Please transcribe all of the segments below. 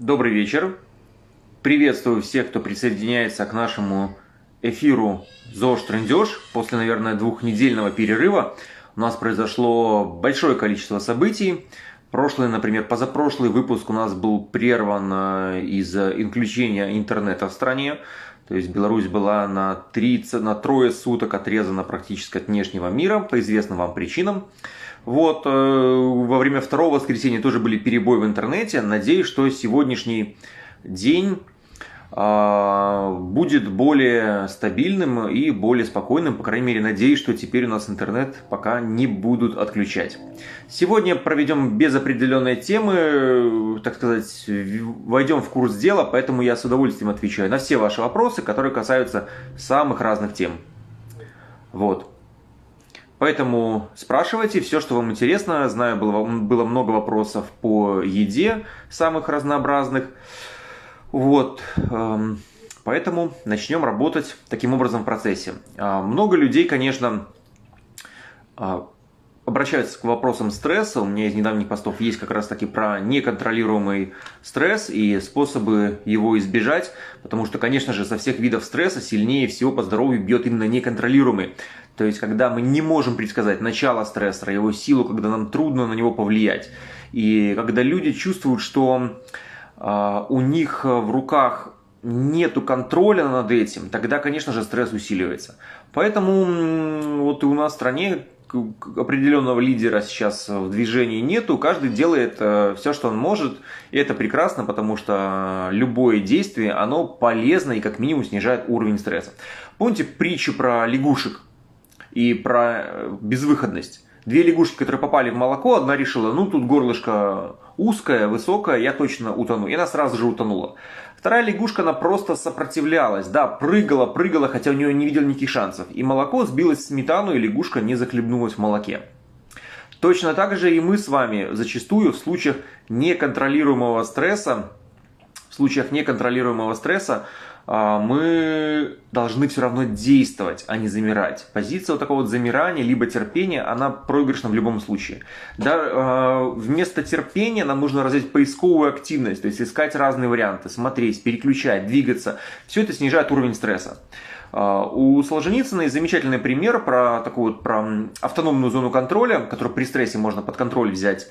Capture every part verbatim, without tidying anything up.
Добрый вечер. Приветствую всех, кто присоединяется к нашему эфиру ЗОЖ Трындеж. После, наверное, двухнедельного перерыва у нас произошло большое количество событий. Прошлый, например, позапрошлый выпуск у нас был прерван из-за отключения интернета в стране. То есть Беларусь была на, тридцать, на трое суток отрезана практически от внешнего мира по известным вам причинам. Вот, во время второго воскресенья тоже были перебои в интернете. Надеюсь, что сегодняшний день будет более стабильным и более спокойным. По крайней мере, надеюсь, что теперь у нас интернет пока не будут отключать. Сегодня проведем без определенной темы, так сказать, войдем в курс дела, поэтому я с удовольствием отвечаю на все ваши вопросы, которые касаются самых разных тем. Вот. Поэтому спрашивайте все, что вам интересно. Знаю, было, было много вопросов по еде, самых разнообразных. Вот. Поэтому начнем работать таким образом в процессе. Много людей, конечно, обращаются к вопросам стресса. У меня из недавних постов есть как раз таки про неконтролируемый стресс и способы его избежать. Потому что, конечно же, со всех видов стресса сильнее всего по здоровью бьет именно неконтролируемый. То есть, когда мы не можем предсказать начало стрессора, его силу, когда нам трудно на него повлиять. И когда люди чувствуют, что э, у них в руках нету контроля над этим, тогда, конечно же, стресс усиливается. Поэтому вот и у нас в стране определенного лидера сейчас в движении нету. Каждый делает э, все, что он может. И это прекрасно, потому что любое действие, оно полезно и как минимум снижает уровень стресса. Помните притчу про лягушек и про безвыходность? Две лягушки, которые попали в молоко, одна решила, ну тут горлышко узкое, высокое, я точно утону. И она сразу же утонула. Вторая лягушка, она просто сопротивлялась, да, прыгала, прыгала, хотя у нее не видела никаких шансов. И молоко сбилось в сметану, и лягушка не захлебнулась в молоке. Точно так же и мы с вами зачастую в случаях неконтролируемого стресса, в случаях неконтролируемого стресса, мы должны все равно действовать, а не замирать. Позиция вот такого вот замирания, либо терпения, она проигрышна в любом случае. Да, вместо терпения нам нужно развить поисковую активность, то есть искать разные варианты, смотреть, переключать, двигаться. Все это снижает уровень стресса. У Солженицына есть замечательный пример про такую вот про автономную зону контроля, которую при стрессе можно под контроль взять.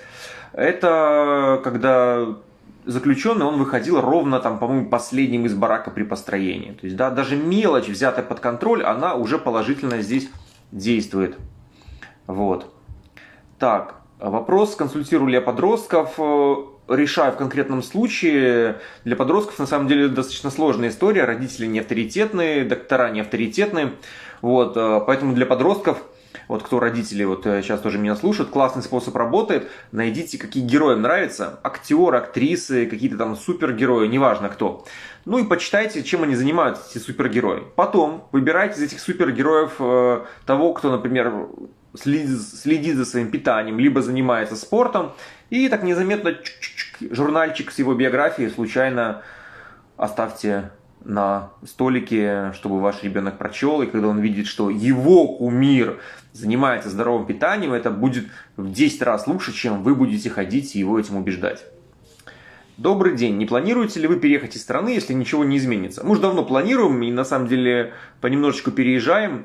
Это когда заключенный, он выходил ровно, там, по-моему, последним из барака при построении. То есть, да, даже мелочь, взятая под контроль, она уже положительно здесь действует. Вот. Так, вопрос, консультирую ли я подростков. Решаю в конкретном случае. Для подростков, на самом деле, достаточно сложная история. Родители не авторитетные, доктора не авторитетные. Вот, поэтому для подростков, вот кто родители вот сейчас тоже меня слушают, классный способ работает. Найдите, какие герои нравятся. Актеры, актрисы, какие-то там супергерои, неважно кто. Ну и почитайте, чем они занимаются, эти супергерои. Потом выбирайте из этих супергероев э, того, кто, например, следит, следит за своим питанием, либо занимается спортом. И так незаметно чик-чик-чик, журнальчик с его биографией случайно оставьте на столике, чтобы ваш ребенок прочел, и когда он видит, что его кумир занимается здоровым питанием, это будет в десять раз лучше, чем вы будете ходить и его этим убеждать. Добрый день. Не планируете ли вы переехать из страны, если ничего не изменится? Мы уже давно планируем и на самом деле понемножечку переезжаем.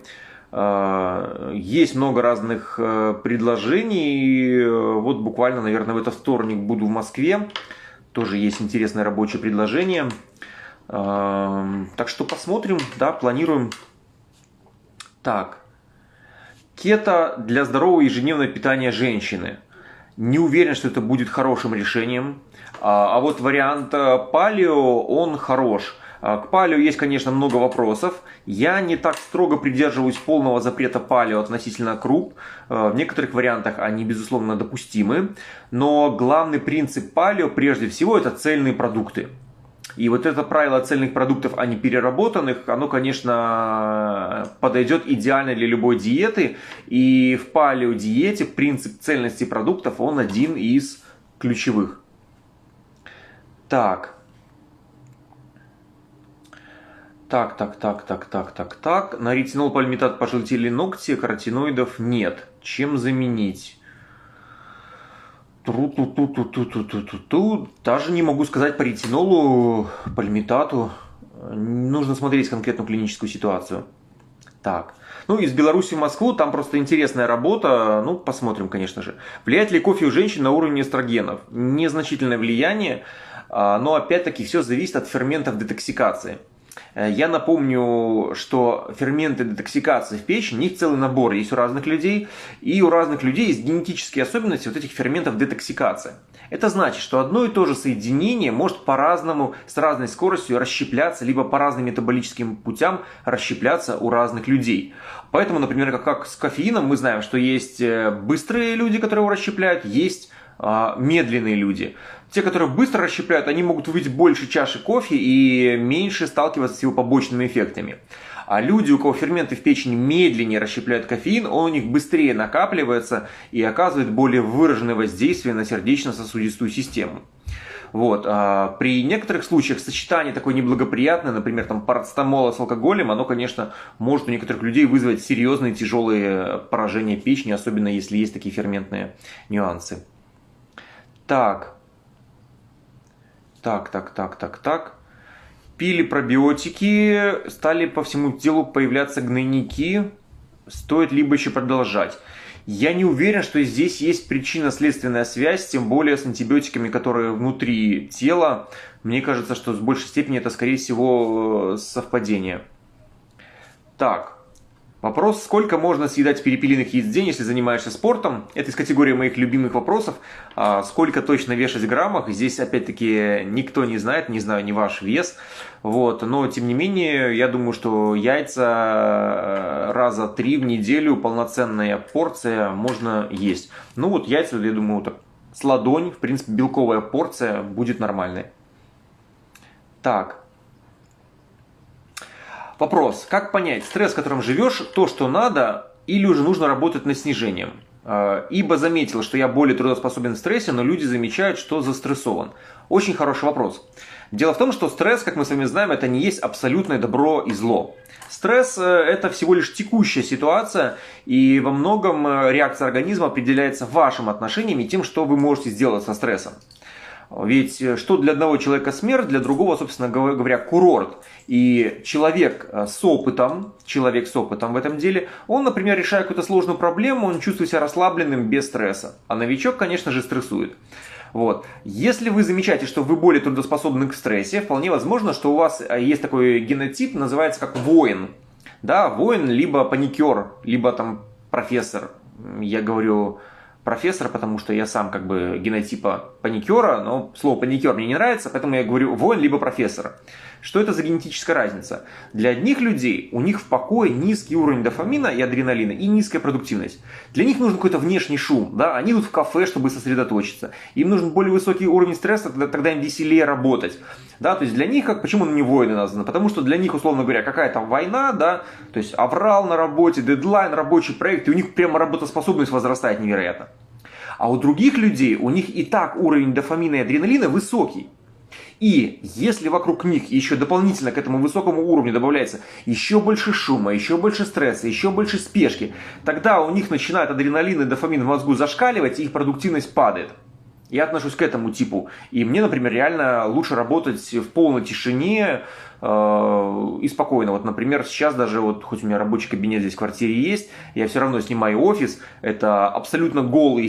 Есть много разных предложений. Вот буквально, наверное, в этот вторник буду в Москве. Тоже есть интересное рабочее предложение. Так что посмотрим, да, планируем. Так. Кето для здорового ежедневного питания женщины. Не уверен, что это будет хорошим решением. А вот вариант палео, он хорош. К палео есть, конечно, много вопросов. Я не так строго придерживаюсь полного запрета палео относительно круп. В некоторых вариантах они, безусловно, допустимы. Но главный принцип палео, прежде всего, это цельные продукты. И вот это правило цельных продуктов, а не переработанных, оно, конечно, подойдет идеально для любой диеты. И в палеодиете принцип цельности продуктов, он один из ключевых. Так. Так, так, так, так, так, так, так. На ретинол пальмитат пожелтели ногти, каротиноидов нет. Чем заменить? Тру-ту-ту-ту-ту-ту-ту-ту. Даже не могу сказать по ретинолу, по лимитату. Нужно смотреть конкретную клиническую ситуацию. Так. Ну, из Беларуси в Москву, там просто интересная работа. Ну, посмотрим, конечно же. Влияет ли кофе у женщин на уровень эстрогенов? Незначительное влияние, но опять-таки все зависит от ферментов детоксикации. Я напомню, что ферменты детоксикации в печени, их целый набор есть у разных людей, и у разных людей есть генетические особенности вот этих ферментов детоксикации. Это значит, что одно и то же соединение может по-разному, с разной скоростью расщепляться, либо по разным метаболическим путям расщепляться у разных людей. Поэтому, например, как, как с кофеином, мы знаем, что есть быстрые люди, которые его расщепляют, есть а, медленные люди. Те, которые быстро расщепляют, они могут выпить больше чаши кофе и меньше сталкиваться с его побочными эффектами. А люди, у кого ферменты в печени медленнее расщепляют кофеин, он у них быстрее накапливается и оказывает более выраженное воздействие на сердечно-сосудистую систему. Вот. А при некоторых случаях сочетание такое неблагоприятное, например, там, парацетамола с алкоголем, оно, конечно, может у некоторых людей вызвать серьезные тяжелые поражения печени, особенно если есть такие ферментные нюансы. Так. Так, так, так, так, так. Пили пробиотики, стали по всему телу появляться гнойники. Стоит либо еще продолжать. Я не уверен, что здесь есть причинно-следственная связь, тем более с антибиотиками, которые внутри тела. Мне кажется, что в большей степени это, скорее всего, совпадение. Так. Вопрос, сколько можно съедать перепелиных яиц в день, если занимаешься спортом. Это из категории моих любимых вопросов. А сколько точно вешать в граммах? Здесь, опять-таки, никто не знает, не знаю ни ваш вес. Вот. Но, тем не менее, я думаю, что яйца раза три в неделю, полноценная порция, можно есть. Ну вот яйца, я думаю, так, с ладонь, в принципе, белковая порция будет нормальной. Так. Вопрос, как понять, стресс, в котором живешь, то, что надо, или уже нужно работать над снижением? Ибо заметил, что я более трудоспособен в стрессе, но люди замечают, что застрессован. Очень хороший вопрос. Дело в том, что стресс, как мы с вами знаем, это не есть абсолютное добро и зло. Стресс – это всего лишь текущая ситуация, и во многом реакция организма определяется вашим отношением и тем, что вы можете сделать со стрессом. Ведь что для одного человека смерть, для другого, собственно говоря, курорт. И человек с опытом, человек с опытом в этом деле, он, например, решая какую-то сложную проблему, он чувствует себя расслабленным без стресса. А новичок, конечно же, стрессует. Вот. Если вы замечаете, что вы более трудоспособны к стрессе, вполне возможно, что у вас есть такой генотип, называется как воин. Да, воин, либо паникер, либо там профессор. Я говорю профессор, потому что я сам как бы генотипа паникера, но слово паникер мне не нравится, поэтому я говорю воин либо профессор. Что это за генетическая разница? Для одних людей у них в покое низкий уровень дофамина и адреналина и низкая продуктивность. Для них нужен какой-то внешний шум, да? Они идут в кафе, чтобы сосредоточиться. Им нужен более высокий уровень стресса, тогда, тогда им веселее работать. Да? То есть для них, как, почему они воины названы? Потому что для них, условно говоря, какая-то война, да? То есть аврал на работе, дедлайн, рабочий проект, и у них прямо работоспособность возрастает невероятно. А у других людей, у них и так уровень дофамина и адреналина высокий. И если вокруг них еще дополнительно к этому высокому уровню добавляется еще больше шума, еще больше стресса, еще больше спешки, тогда у них начинает адреналин и дофамин в мозгу зашкаливать, и их продуктивность падает. Я отношусь к этому типу. И мне, например, реально лучше работать в полной тишине э, и спокойно. Вот, например, сейчас даже, вот, хоть у меня рабочий кабинет здесь в квартире есть, я все равно снимаю офис. Это абсолютно голые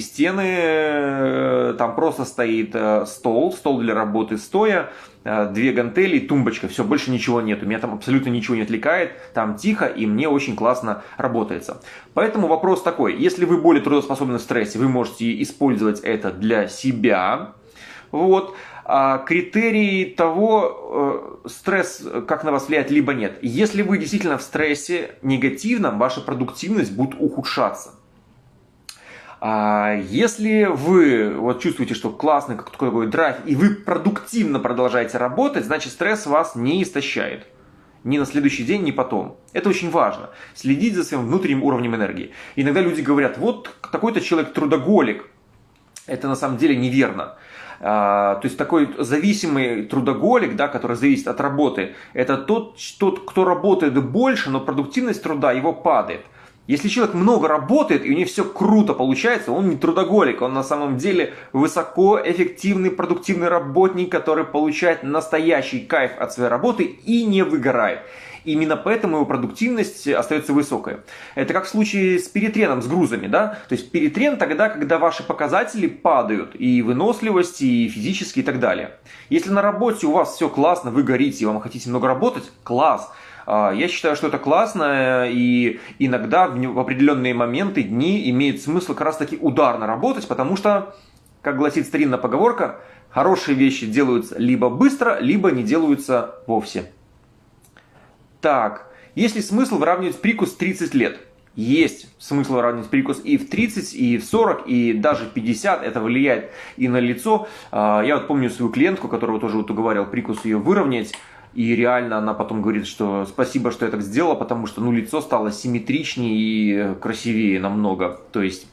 стены, там просто стоит стол, стол для работы стоя, две гантели, тумбочка, все, больше ничего нет. У меня там абсолютно ничего не отвлекает, там тихо, и мне очень классно работается. Поэтому вопрос такой, если вы более трудоспособны в стрессе, вы можете использовать это для себя. Вот. А критерии того, стресс как на вас влияет, либо нет. Если вы действительно в стрессе негативном, ваша продуктивность будет ухудшаться. А если вы вот чувствуете, что классный какой-то такой драйв, и вы продуктивно продолжаете работать, значит стресс вас не истощает. Ни на следующий день, ни потом. Это очень важно. Следить за своим внутренним уровнем энергии. Иногда люди говорят, вот такой-то человек трудоголик. Это на самом деле неверно. А, то есть такой зависимый трудоголик, да, который зависит от работы, это тот, тот, кто работает больше, но продуктивность труда его падает. Если человек много работает и у него все круто получается, он не трудоголик, он на самом деле высокоэффективный, продуктивный работник, который получает настоящий кайф от своей работы и не выгорает. Именно поэтому его продуктивность остается высокой. Это как в случае с перетреном, с грузами, да? То есть перетрен тогда, когда ваши показатели падают, и выносливость, и физически, и так далее. Если на работе у вас все классно, вы горите, и вам хотите много работать, класс. Я считаю, что это классно, и иногда в определенные моменты, дни имеет смысл как раз таки ударно работать, потому что, как гласит старинная поговорка, хорошие вещи делаются либо быстро, либо не делаются вовсе. Так, есть ли смысл выравнивать прикус в тридцать лет? Есть смысл выравнивать прикус и в тридцать, и в сорок, и даже в пятьдесят. Это влияет и на лицо. Я вот помню свою клиентку, которую тоже вот уговаривал прикус ее выровнять. И реально она потом говорит, что спасибо, что я так сделала, потому что ну, лицо стало симметричнее и красивее намного. То есть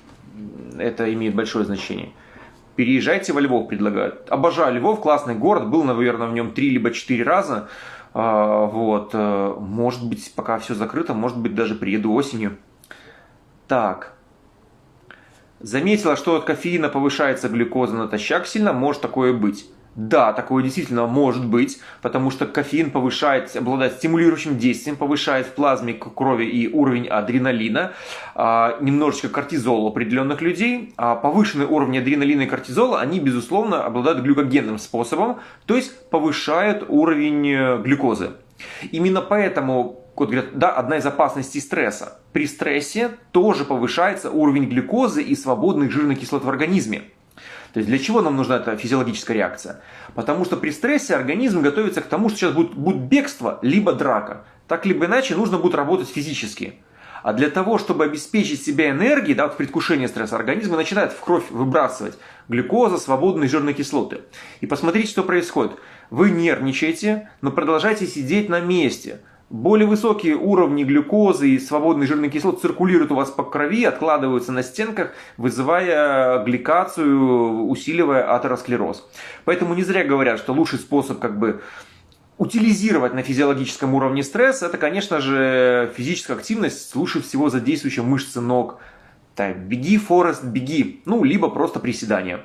это имеет большое значение. Переезжайте во Львов, предлагают. Обожаю Львов, классный город. Был, наверное, в нем три либо четыре раза. Вот. Может быть, пока все закрыто, может быть, даже приеду осенью. Так. Заметила, что от кофеина повышается глюкоза натощак сильно. Может такое быть. Да, такое действительно может быть, потому что кофеин повышает, обладает стимулирующим действием, повышает в плазме крови и уровень адреналина, а, немножечко кортизола у определенных людей. А повышенные уровни адреналина и кортизола, они, безусловно, обладают глюкогенным способом, то есть повышают уровень глюкозы. Именно поэтому, вот говорят, да, одна из опасностей стресса. При стрессе тоже повышается уровень глюкозы и свободных жирных кислот в организме. То есть для чего нам нужна эта физиологическая реакция? Потому что при стрессе организм готовится к тому, что сейчас будет, будет бегство, либо драка. Так либо иначе нужно будет работать физически. А для того, чтобы обеспечить себя энергией, да, вот в предвкушении стресса, организм начинает в кровь выбрасывать глюкозу, свободные жирные кислоты. И посмотрите, что происходит. Вы нервничаете, но продолжаете сидеть на месте. Более высокие уровни глюкозы и свободных жирных кислот циркулируют у вас по крови, откладываются на стенках, вызывая гликацию, усиливая атеросклероз. Поэтому не зря говорят, что лучший способ как бы утилизировать на физиологическом уровне стресс, это, конечно же, физическая активность, лучше всего задействующая мышцы ног. Так, беги, Форест, беги. Ну, либо просто приседания.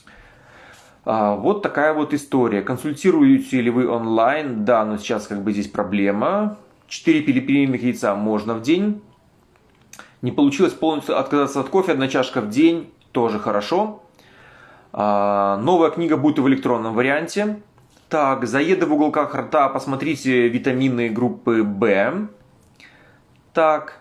Вот такая вот история. Консультируете ли вы онлайн? Да, но сейчас как бы здесь проблема. четыре перепелиных яйца можно в день. Не получилось полностью отказаться от кофе, одна чашка в день. Тоже хорошо. Новая книга будет в электронном варианте. Так, заеды в уголках рта. Посмотрите витамины группы В. Так.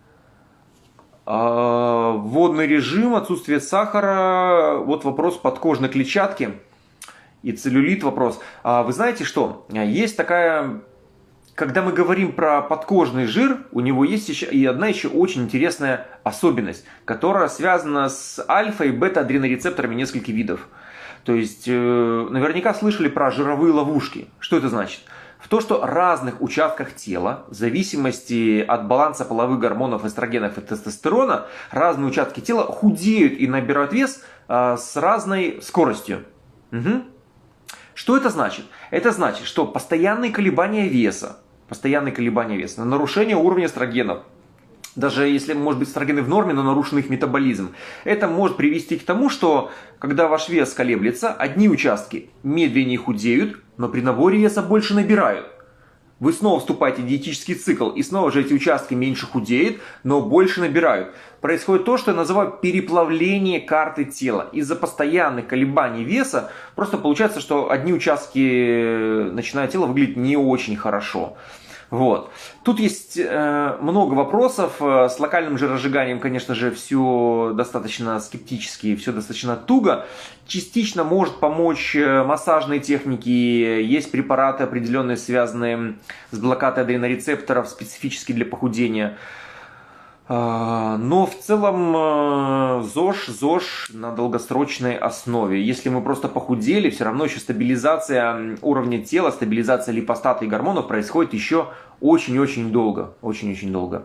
Водный режим, отсутствие сахара, вот вопрос подкожной клетчатки и целлюлит вопрос. Вы знаете что, есть такая, когда мы говорим про подкожный жир, у него есть еще и одна еще очень интересная особенность, которая связана с альфа и бета-адренорецепторами нескольких видов. То есть, наверняка слышали про жировые ловушки. Что это значит? В то, что в разных участках тела, в зависимости от баланса половых гормонов, эстрогенов и тестостерона, разные участки тела худеют и набирают вес а, с разной скоростью. Угу. Что это значит? Это значит, что постоянные колебания веса, постоянные колебания веса, нарушение уровня эстрогенов, даже если, может быть, эстрогены в норме, но нарушен их метаболизм, это может привести к тому, что, когда ваш вес колеблется, одни участки медленнее худеют, но при наборе веса больше набирают. Вы снова вступаете в диетический цикл, и снова же эти участки меньше худеют, но больше набирают. Происходит то, что я называю переплавление карты тела. Из-за постоянных колебаний веса просто получается, что одни участки начинают тело выглядеть не очень хорошо. Вот. Тут есть э, много вопросов. С локальным жиросжиганием, конечно же, все достаточно скептически, все достаточно туго. Частично может помочь массажные техники. Есть препараты определенные, связанные с блокадой адренорецепторов, специфически для похудения. Но в целом ЗОЖ, ЗОЖ на долгосрочной основе. Если мы просто похудели, все равно еще стабилизация уровня тела, стабилизация липостата и гормонов происходит еще очень-очень долго. Очень-очень долго.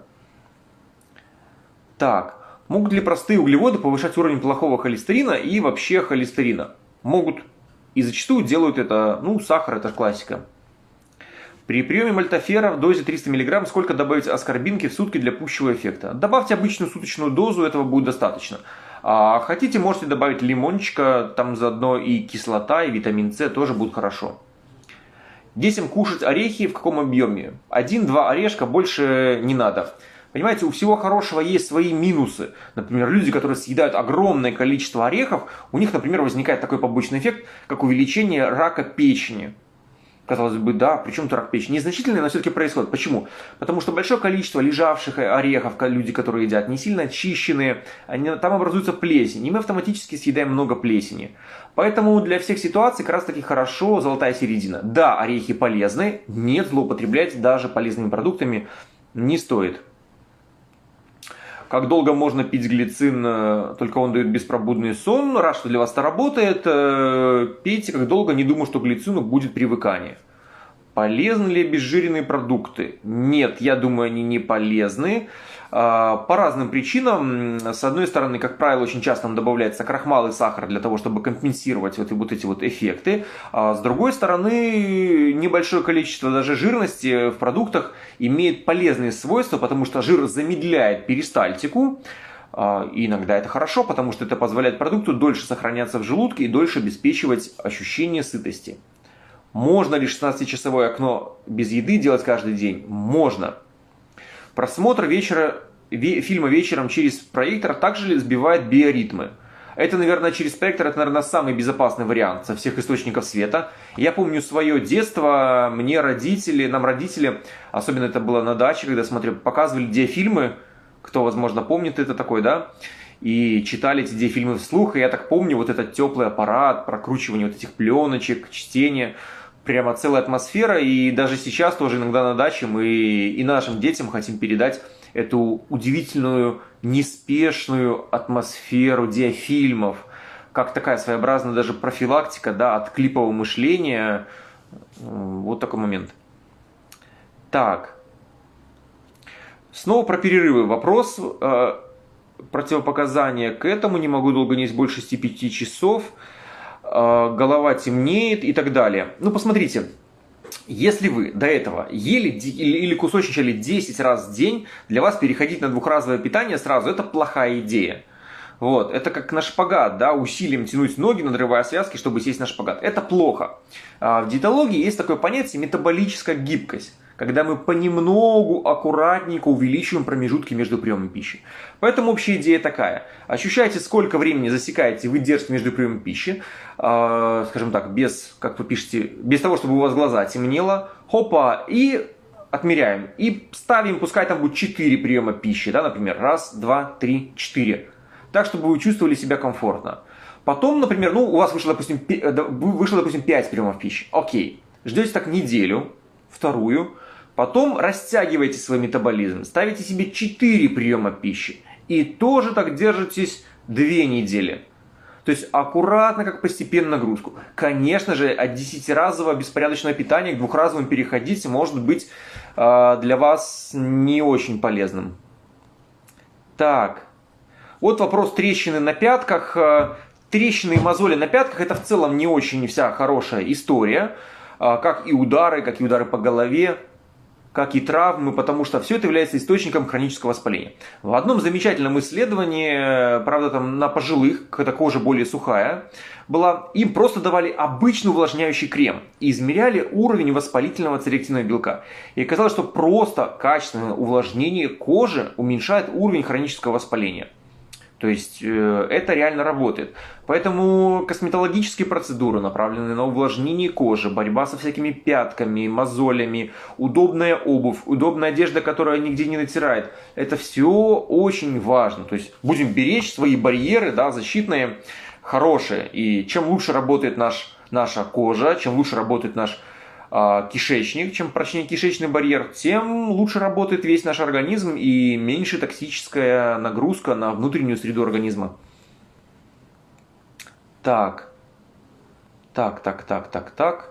Так, могут ли простые углеводы повышать уровень плохого холестерина и вообще холестерина? Могут. И зачастую делают это, ну, сахар, это классика. При приеме мальтофера в дозе триста миллиграмм сколько добавить аскорбинки в сутки для пущего эффекта? Добавьте обычную суточную дозу, этого будет достаточно. А хотите, можете добавить лимончика, там заодно и кислота, и витамин С тоже будет хорошо. Детям кушать орехи в каком объеме? Один-два орешка, больше не надо. Понимаете, у всего хорошего есть свои минусы. Например, люди, которые съедают огромное количество орехов, у них, например, возникает такой побочный эффект, как увеличение рака печени. Казалось бы, да, причем то рак печени? Незначительный, но все-таки происходит. Почему? Потому что большое количество лежавших орехов, люди, которые едят, не сильно очищенные, они, там образуется плесень, и мы автоматически съедаем много плесени. Поэтому для всех ситуаций как раз таки хорошо золотая середина. Да, орехи полезны, нет, злоупотреблять даже полезными продуктами не стоит. Как долго можно пить глицин, только он дает беспробудный сон. Рад, что для вас это работает. Пейте как долго, не думаю, что к глицину будет привыкание. Полезны ли обезжиренные продукты? Нет, я думаю, они не полезны. По разным причинам. С одной стороны, как правило, очень часто там добавляется крахмал и сахар для того, чтобы компенсировать вот, вот эти вот эффекты. А с другой стороны, небольшое количество даже жирности в продуктах имеет полезные свойства, потому что жир замедляет перистальтику. И иногда это хорошо, потому что это позволяет продукту дольше сохраняться в желудке и дольше обеспечивать ощущение сытости. Можно ли шестнадцатичасовое окно без еды делать каждый день? Можно. Просмотр вечера, ве, фильма вечером через проектор также сбивает биоритмы. Это, наверное, через проектор, это, наверное, самый безопасный вариант со всех источников света. Я помню свое детство, мне родители, нам родители, особенно это было на даче, когда смотрели, показывали диафильмы, кто, возможно, помнит это такой, да, и читали эти диафильмы вслух, и я так помню вот этот теплый аппарат, прокручивание вот этих пленочек, чтение, прямо целая атмосфера, и даже сейчас тоже иногда на даче мы и нашим детям хотим передать эту удивительную, неспешную атмосферу диафильмов, как такая своеобразная даже профилактика, да, от клипового мышления. Вот такой момент. Так. Снова про перерывы. Вопрос. Противопоказания к этому. Не могу долго есть больше шести-пяти часов. Голова темнеет и так далее. Ну, посмотрите. Если вы до этого ели или кусочничали десять раз в день, для вас переходить на двухразовое питание сразу – это плохая идея. Вот, это как на шпагат, да, усилием тянуть ноги, надрывая связки, чтобы сесть на шпагат. Это плохо. А в диетологии есть такое понятие метаболическая гибкость, когда мы понемногу, аккуратненько увеличиваем промежутки между приемом пищи. Поэтому общая идея такая. Ощущайте, сколько времени засекаете вы держите между приемом пищи, э, скажем так, без, как вы пишете, без того, чтобы у вас глаза темнело, хопа, и отмеряем. И ставим, пускай там будет четыре приема пищи, да, например, раз, два, три, четыре. Так, чтобы вы чувствовали себя комфортно. Потом, например, ну, у вас вышло, допустим, вышло, допустим, пять приемов пищи. Окей. Ждете так неделю, вторую. Потом растягиваете свой метаболизм. Ставите себе четыре приема пищи. И тоже так держитесь две недели. То есть аккуратно, как постепенно нагрузку. Конечно же, от десятиразового беспорядочного питания к двухразовому переходить может быть э, для вас не очень полезным. Так. Вот вопрос трещины на пятках. Трещины и мозоли на пятках – это в целом не очень вся хорошая история. Как и удары, как и удары по голове, как и травмы, потому что все это является источником хронического воспаления. В одном замечательном исследовании, правда там на пожилых, когда кожа более сухая была, им просто давали обычный увлажняющий крем и измеряли уровень воспалительного цирреактивного белка. И оказалось, что просто качественное увлажнение кожи уменьшает уровень хронического воспаления. То есть э, это реально работает. Поэтому косметологические процедуры, направленные на увлажнение кожи, борьба со всякими пятками, мозолями, удобная обувь, удобная одежда, которая нигде не натирает, это все очень важно. То есть будем беречь свои барьеры, да, защитные, хорошие. И чем лучше работает наш, наша кожа, чем лучше работает наш кишечник, чем прочнее кишечный барьер, тем лучше работает весь наш организм и меньше токсическая нагрузка на внутреннюю среду организма. Так. Так, так, так, так, так.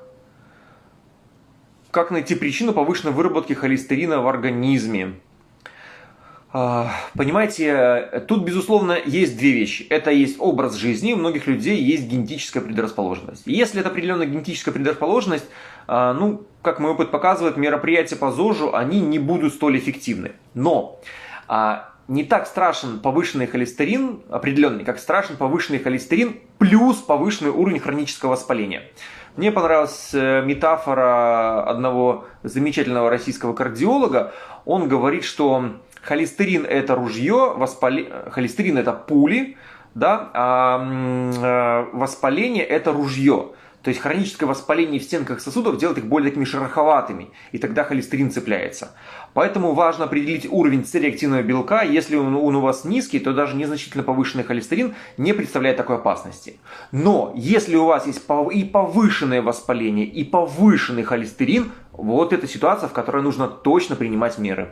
Как найти причину повышенной выработки холестерина в организме? Понимаете, тут, безусловно, есть две вещи. Это есть образ жизни, у многих людей есть генетическая предрасположенность. Если это определенная генетическая предрасположенность, ну, как мой опыт показывает, мероприятия по ЗОЖу, они не будут столь эффективны. Но не так страшен повышенный холестерин, определенный, как страшен повышенный холестерин плюс повышенный уровень хронического воспаления. Мне понравилась метафора одного замечательного российского кардиолога. Он говорит, что холестерин – это ружье, воспали... холестерин – это пули, да, а воспаление – это ружье. То есть хроническое воспаление в стенках сосудов делает их более такими шероховатыми, и тогда холестерин цепляется. Поэтому важно определить уровень С-реактивного белка. Если он у вас низкий, то даже незначительно повышенный холестерин не представляет такой опасности. Но если у вас есть и повышенное воспаление, и повышенный холестерин, вот это ситуация, в которой нужно точно принимать меры.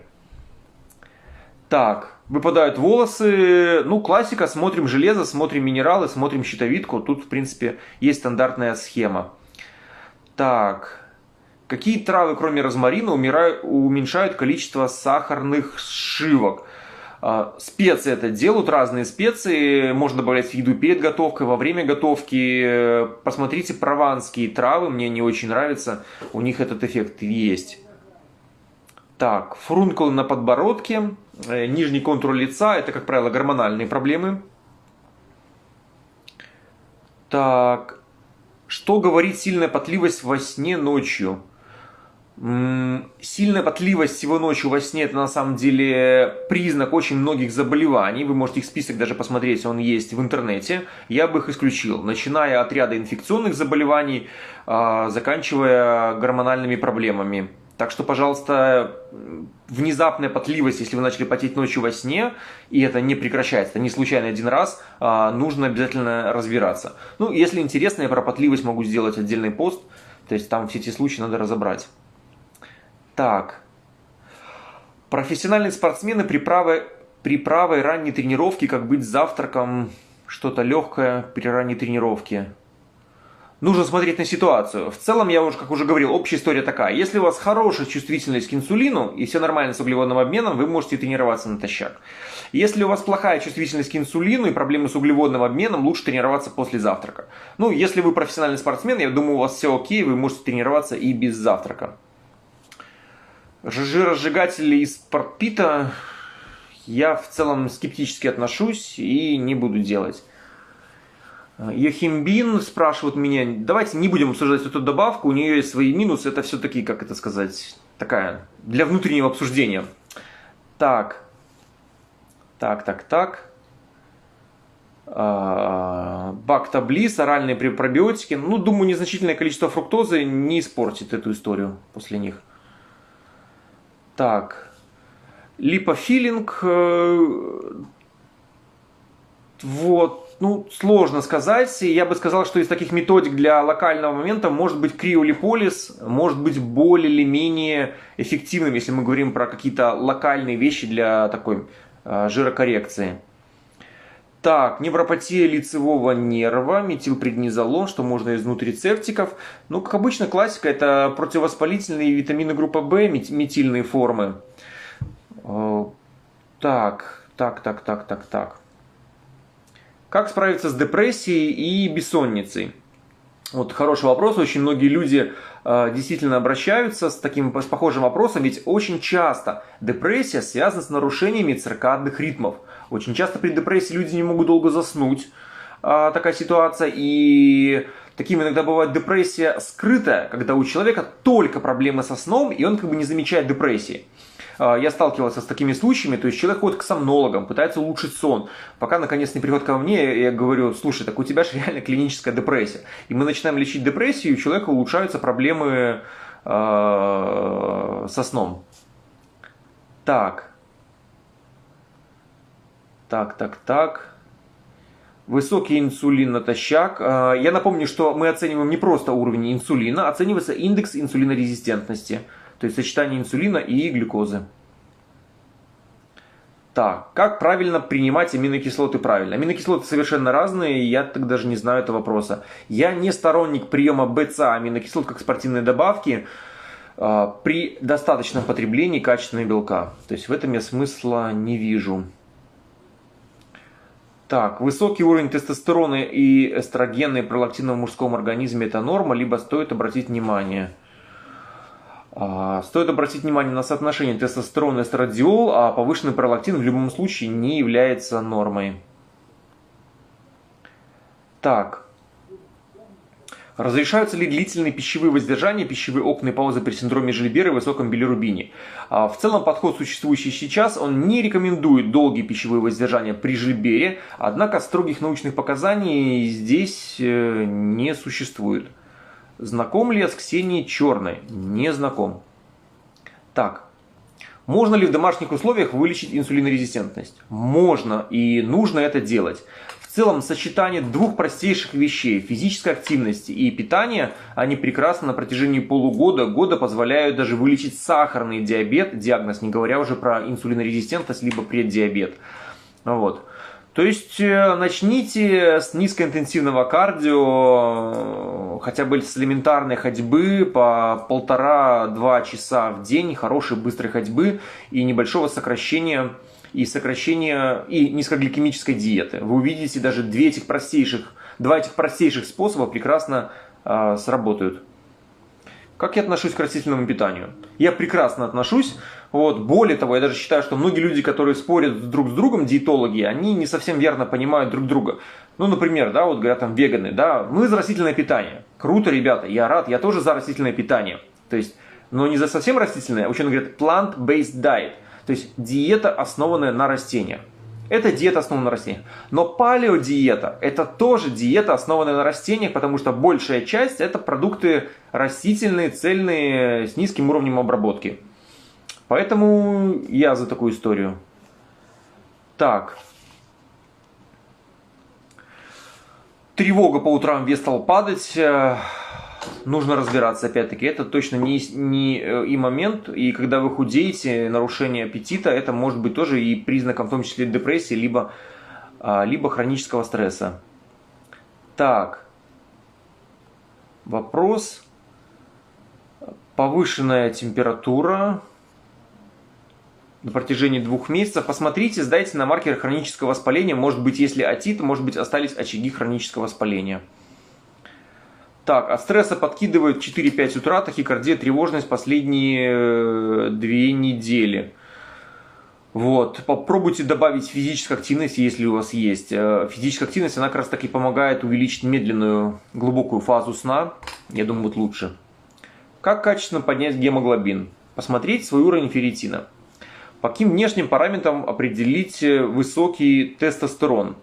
Так, выпадают волосы, ну классика, смотрим железо, смотрим минералы, смотрим щитовидку, тут в принципе есть стандартная схема. Так, какие травы кроме розмарина умирают, уменьшают количество сахарных сшивок? Специи это делают, разные специи, можно добавлять в еду перед готовкой, во время готовки. Посмотрите прованские травы, мне не очень нравятся, у них этот эффект есть. Так, фурункулы на подбородке, нижний контур лица, это, как правило, гормональные проблемы. Так, что говорит сильная потливость во сне ночью? Сильная потливость всего ночью во сне – это на самом деле признак очень многих заболеваний. Вы можете их список даже посмотреть, он есть в интернете. Я бы их исключил, начиная от ряда инфекционных заболеваний, заканчивая гормональными проблемами. Так что, пожалуйста, внезапная потливость, если вы начали потеть ночью во сне, и это не прекращается, это не случайно один раз, нужно обязательно разбираться. Ну, если интересно, я про потливость могу сделать отдельный пост, то есть там все эти случаи надо разобрать. Так, профессиональные спортсмены при правой, при правой ранней тренировке, как быть с завтраком, что-то легкое при ранней тренировке. Нужно смотреть на ситуацию. В целом, я уже, как уже говорил, общая история такая. Если у вас хорошая чувствительность к инсулину и все нормально с углеводным обменом, вы можете тренироваться натощак. Если у вас плохая чувствительность к инсулину и проблемы с углеводным обменом, лучше тренироваться после завтрака. Ну, если вы профессиональный спортсмен, я думаю, у вас все окей, вы можете тренироваться и без завтрака. Жиросжигатели из спортпита я в целом скептически отношусь и не буду делать. Йохимбин спрашивает меня, давайте не будем обсуждать эту добавку, у нее есть свои минусы, это все-таки, как это сказать, такая, для внутреннего обсуждения. Так, так, так, так. Бактаблис, оральные пробиотики, ну, думаю, незначительное количество фруктозы не испортит эту историю после них. Так, липофилинг, вот. Ну, сложно сказать. Я бы сказал, что из таких методик для локального момента может быть криолиполиз, может быть более или менее эффективным, если мы говорим про какие-то локальные вещи для такой э, жирокоррекции. Так, невропатия лицевого нерва, метилпреднизолон, что можно из нутрицептиков. Ну, как обычно, классика, это противовоспалительные витамины группы В, метильные формы. Э, так, так, так, так, так, так. Как справиться с депрессией и бессонницей? Вот хороший вопрос. Очень многие люди э, действительно обращаются с таким с похожим вопросом, ведь очень часто депрессия связана с нарушениями циркадных ритмов. Очень часто при депрессии люди не могут долго заснуть. Э, такая ситуация. И таким иногда бывает депрессия скрытая, когда у человека только проблемы со сном, и он как бы не замечает депрессии. Я сталкивался с такими случаями, то есть человек ходит к сомнологам, пытается улучшить сон, пока наконец не приходит ко мне, я говорю, слушай, так у тебя же реально клиническая депрессия. И мы начинаем лечить депрессию, и у человека улучшаются проблемы э, со сном. Так. Так, так, так. Высокий инсулин натощак. Я напомню, что мы оцениваем не просто уровень инсулина, оценивается индекс инсулинорезистентности. То есть сочетание инсулина и глюкозы. Так, как правильно принимать аминокислоты правильно? Аминокислоты совершенно разные, я так даже не знаю этого вопроса. Я не сторонник приема бэ цэ а аминокислот как спортивной добавки. при достаточном потреблении качественного белка. То есть в этом я смысла не вижу. Так, высокий уровень тестостерона и эстрогена и пролактина в мужском организме – это норма, либо стоит обратить внимание? Стоит обратить внимание на соотношение тестостерона и эстрадиол, а повышенный пролактин в любом случае не является нормой. Так. Разрешаются ли длительные пищевые воздержания, пищевые окна и паузы при синдроме Жильбера и высоком билирубине? В целом подход, существующий сейчас, он не рекомендует долгие пищевые воздержания при Жильбере, однако строгих научных показаний здесь не существует. Знаком ли я с Ксенией Черной? Не знаком. Так. Можно ли в домашних условиях вылечить инсулинорезистентность? Можно и нужно это делать. В целом, сочетание двух простейших вещей, физической активности и питания, они прекрасно на протяжении полугода, года позволяют даже вылечить сахарный диабет, диагноз, не говоря уже про инсулинорезистентность, либо преддиабет. Вот. То есть, начните с низкоинтенсивного кардио, хотя бы с элементарной ходьбы по полтора-два часа в день, хорошей быстрой ходьбы и небольшого сокращения и сокращение и низкогликемической диеты. Вы увидите, даже две этих простейших, два этих простейших способа прекрасно э, сработают. Как я отношусь к растительному питанию? Я прекрасно отношусь. Вот. Более того, я даже считаю, что многие люди, которые спорят друг с другом, диетологи, они не совсем верно понимают друг друга. Ну, например, да, вот говорят там веганы, да, мы за растительное питание. Круто, ребята, я рад, я тоже за растительное питание. То есть, но не за совсем растительное, ученые говорят plant-based diet. То есть диета, основанная на растениях. Это диета, основанная на растениях. Но палеодиета – это тоже диета, основанная на растениях, потому что большая часть – это продукты растительные, цельные, с низким уровнем обработки. Поэтому я за такую историю. Так. Тревога по утрам, вес стал падать. Нужно разбираться, опять-таки, это точно не, не и момент, и когда вы худеете, нарушение аппетита, это может быть тоже и признаком, в том числе, депрессии, либо, либо хронического стресса. Так, вопрос. Повышенная температура на протяжении двух месяцев. Посмотрите, сдайте на маркер хронического воспаления, может быть, если отит, может быть, остались очаги хронического воспаления. Так, от стресса подкидывают в четыре-пять утра, тахикардия, тревожность последние две недели. Вот, попробуйте добавить физическую активность, если у вас есть. Физическая активность, она как раз таки помогает увеличить медленную, глубокую фазу сна. Я думаю, будет лучше. Как качественно поднять гемоглобин? Посмотреть свой уровень ферритина. По каким внешним параметрам определить высокий тестостерон?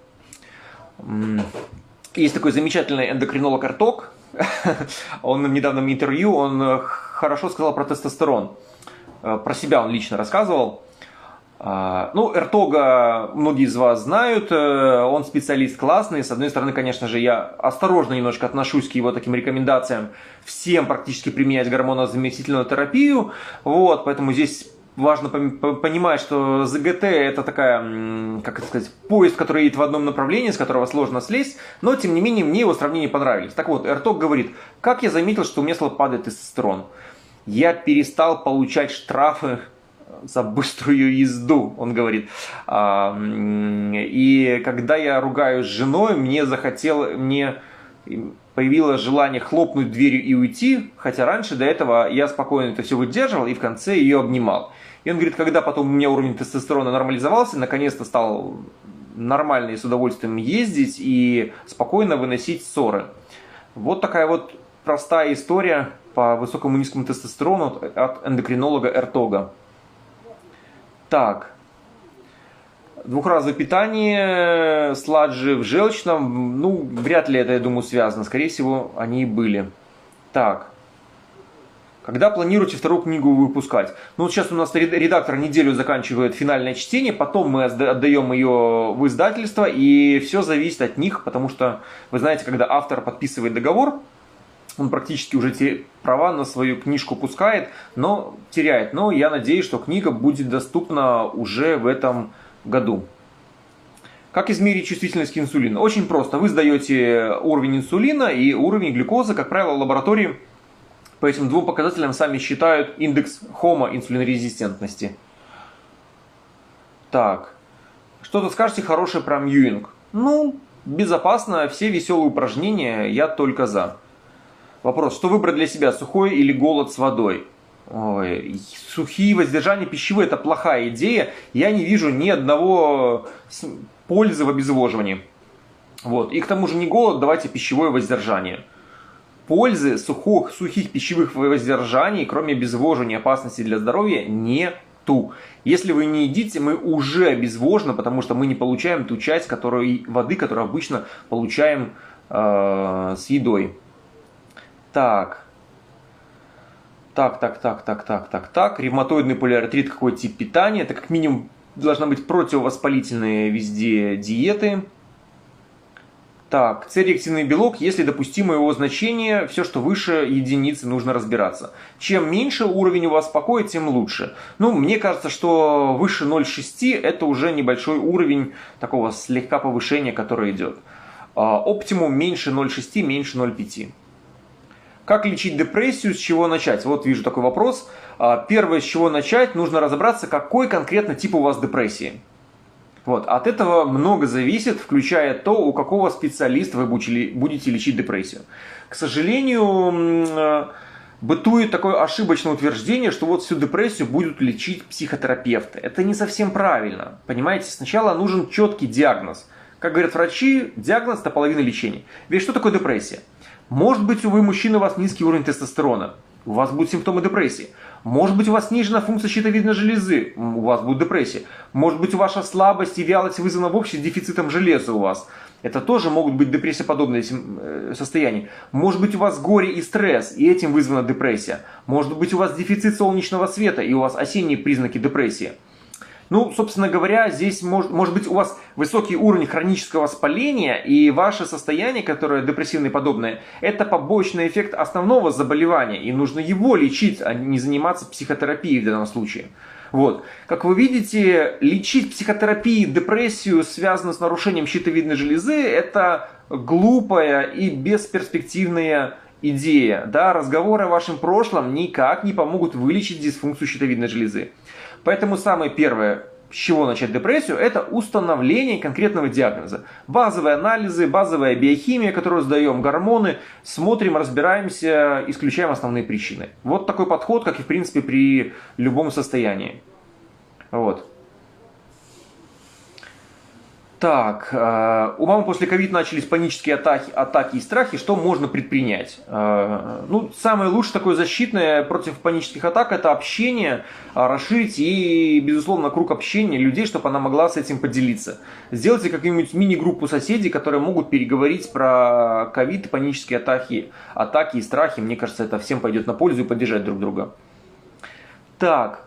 Есть такой замечательный эндокринолог Эртог. Он в недавнем интервью, он хорошо сказал про тестостерон. Про себя он лично рассказывал. Ну, Эртога многие из вас знают, он специалист классный. С одной стороны, конечно же, я осторожно немножко отношусь к его таким рекомендациям всем практически применять гормонозаместительную терапию. Вот, поэтому здесь важно понимать, что ЗГТ это такая, как это сказать, поезд, который едет в одном направлении, с которого сложно слезть, но тем не менее мне его сравнения понравились. Так вот, Эртог говорит, как я заметил, что у меня стал падать тестостерон. Я перестал получать штрафы за быструю езду, он говорит. И когда я ругаюсь с женой, мне захотелось, мне появилось желание хлопнуть дверью и уйти, хотя раньше до этого я спокойно это все выдерживал и в конце ее обнимал. И он говорит, когда потом у меня уровень тестостерона нормализовался, наконец-то стал нормально и с удовольствием ездить и спокойно выносить ссоры. Вот такая вот простая история по высокому и низкому тестостерону от эндокринолога Эртога. Так. Двухразовое питание, сладжи в желчном, ну, вряд ли это, я думаю, связано. Скорее всего, они и были. Так. Когда планируете вторую книгу выпускать? Ну, вот сейчас у нас редактор неделю заканчивает финальное чтение, потом мы отдаем ее в издательство, и все зависит от них, потому что, вы знаете, когда автор подписывает договор, он практически уже те права на свою книжку пускает, но теряет. Но я надеюсь, что книга будет доступна уже в этом году. Как измерить чувствительность к инсулину? Очень просто. Вы сдаете уровень инсулина и уровень глюкозы, как правило, в лаборатории По этим двум показателям сами считают индекс хомо-инсулинорезистентности. Так, что-то скажете хорошее про мьюинг? Ну, безопасно, все веселые упражнения, я только за. Вопрос, что выбрать для себя, сухой или голод с водой? Ой, сухие воздержания пищевые – это плохая идея. Я не вижу ни одного пользы в обезвоживании. Вот. И к тому же не голод, давайте пищевое воздержание. Пользы сухих, сухих пищевых воздержаний, кроме обезвоживания, опасности для здоровья, нету. Если вы не едите, мы уже обезвожены, потому что мы не получаем ту часть которую, воды, которую обычно получаем э, с едой. Так. Так, так, так, так, так, так, так. Ревматоидный полиартрит, какой тип питания? Это как минимум должна быть противовоспалительные везде диеты. Так, С-реактивный белок, если допустимо его значение, все, что выше единицы, нужно разбираться. Чем меньше уровень у вас покоя, тем лучше. Ну, мне кажется, что выше ноль целых шесть десятых это уже небольшой уровень такого слегка повышения, который идет. Оптимум меньше ноль целых шесть десятых, меньше ноль целых пять десятых. Как лечить депрессию, с чего начать? Вот вижу такой вопрос. Первое, с чего начать, нужно разобраться, какой конкретно тип у вас депрессии. Вот. От этого много зависит, включая то, у какого специалиста вы будете лечить депрессию. К сожалению, бытует такое ошибочное утверждение, что вот всю депрессию будут лечить психотерапевты. Это не совсем правильно. Понимаете, сначала нужен четкий диагноз. Как говорят врачи, диагноз – это половина лечения. Ведь что такое депрессия? Может быть, вы мужчина, у вас низкий уровень тестостерона. У вас будут симптомы депрессии. Может быть, у вас снижена функция щитовидной железы, у вас будет депрессия. Может быть, ваша слабость и вялость вызвана в общем дефицитом железа у вас. Это тоже могут быть депрессиоподобные состояния. Может быть, у вас горе и стресс, и этим вызвана депрессия. Может быть, у вас дефицит солнечного света, и у вас осенние признаки депрессии. Ну, собственно говоря, здесь может, может быть у вас высокий уровень хронического воспаления, и ваше состояние, которое депрессивное подобное, это побочный эффект основного заболевания, и нужно его лечить, а не заниматься психотерапией в данном случае. Вот. Как вы видите, лечить психотерапией депрессию, связанную с нарушением щитовидной железы, это глупая и бесперспективная идея. Да? Разговоры о вашем прошлом никак не помогут вылечить дисфункцию щитовидной железы. Поэтому самое первое, с чего начать депрессию, это установление конкретного диагноза. Базовые анализы, базовая биохимия, которую сдаем, гормоны, смотрим, разбираемся, исключаем основные причины. Вот такой подход, как и в принципе при любом состоянии. Вот. Так, э, у мамы после ковид начались панические атаки, атаки и страхи. Что можно предпринять? Э, ну, самое лучшее такое защитное против панических атак – это общение, расширить ей, безусловно, круг общения людей, чтобы она могла с этим поделиться. Сделайте какую-нибудь мини-группу соседей, которые могут переговорить про ковид и панические атаки, атаки и страхи. Мне кажется, это всем пойдет на пользу и поддержать друг друга. Так.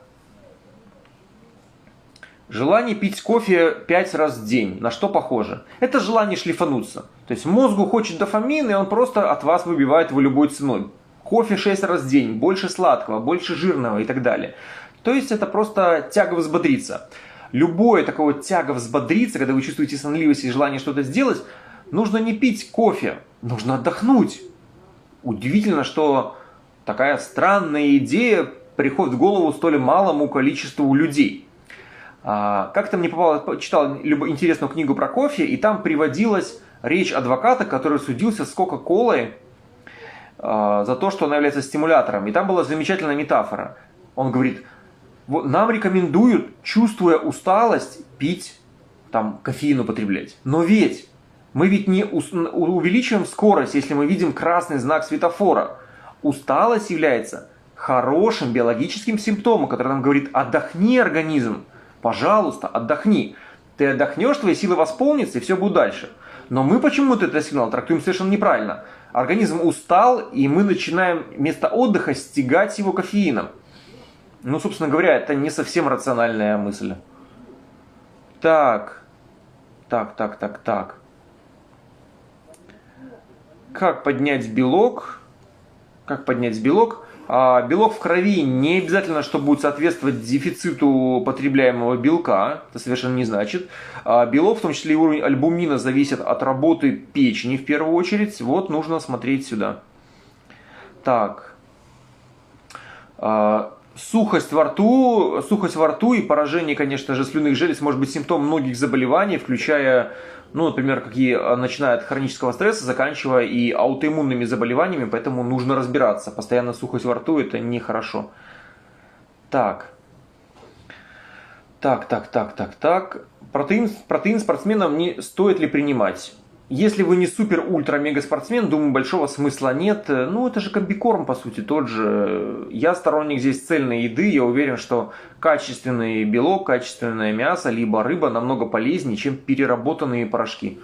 Желание пить кофе пять раз в день. На что похоже? Это желание шлифануться. То есть мозгу хочет дофамин, и он просто от вас выбивает его любой ценой. Кофе шесть раз в день, больше сладкого, больше жирного и так далее. То есть это просто тяга взбодриться. Любое такое тяга взбодриться, когда вы чувствуете сонливость и желание что-то сделать, нужно не пить кофе, нужно отдохнуть. Удивительно, что такая странная идея приходит в голову столь малому количеству людей. Как-то мне попало, читал интересную книгу про кофе, и там приводилась речь адвоката, который судился с Кока-Колой за то, что она является стимулятором. И там была замечательная метафора. Он говорит, вот нам рекомендуют, чувствуя усталость, пить, там, кофеин употреблять. Но ведь мы ведь не увеличиваем скорость, если мы видим красный знак светофора. Усталость является хорошим биологическим симптомом, который нам говорит, отдохни, организм. Пожалуйста, отдохни. Ты отдохнешь, твои силы восполнятся, и все будет дальше. Но мы почему-то этот сигнал трактуем совершенно неправильно. Организм устал, и мы начинаем вместо отдыха стягать его кофеином. Ну, собственно говоря, это не совсем рациональная мысль. Так, так, так, так, так. Как поднять белок? Как поднять белок? Белок в крови не обязательно, что будет соответствовать дефициту потребляемого белка, это совершенно не значит. Белок, в том числе и уровень альбумина, зависит от работы печени в первую очередь. Вот нужно смотреть сюда. Так. Сухость во рту, сухость во рту и поражение, конечно же, слюнных желез может быть симптомом многих заболеваний, включая, ну, например, какие начиная от хронического стресса, заканчивая и аутоиммунными заболеваниями, поэтому нужно разбираться. Постоянно сухость во рту – это нехорошо. Так. Так, так, так, так, так. Протеин, протеин спортсменам не стоит ли принимать? Если вы не супер-ультра-мега-спортсмен, думаю, большого смысла нет. Ну, это же комбикорм, по сути, тот же. Я сторонник здесь цельной еды. Я уверен, что качественный белок, качественное мясо, либо рыба намного полезнее, чем переработанные порошки.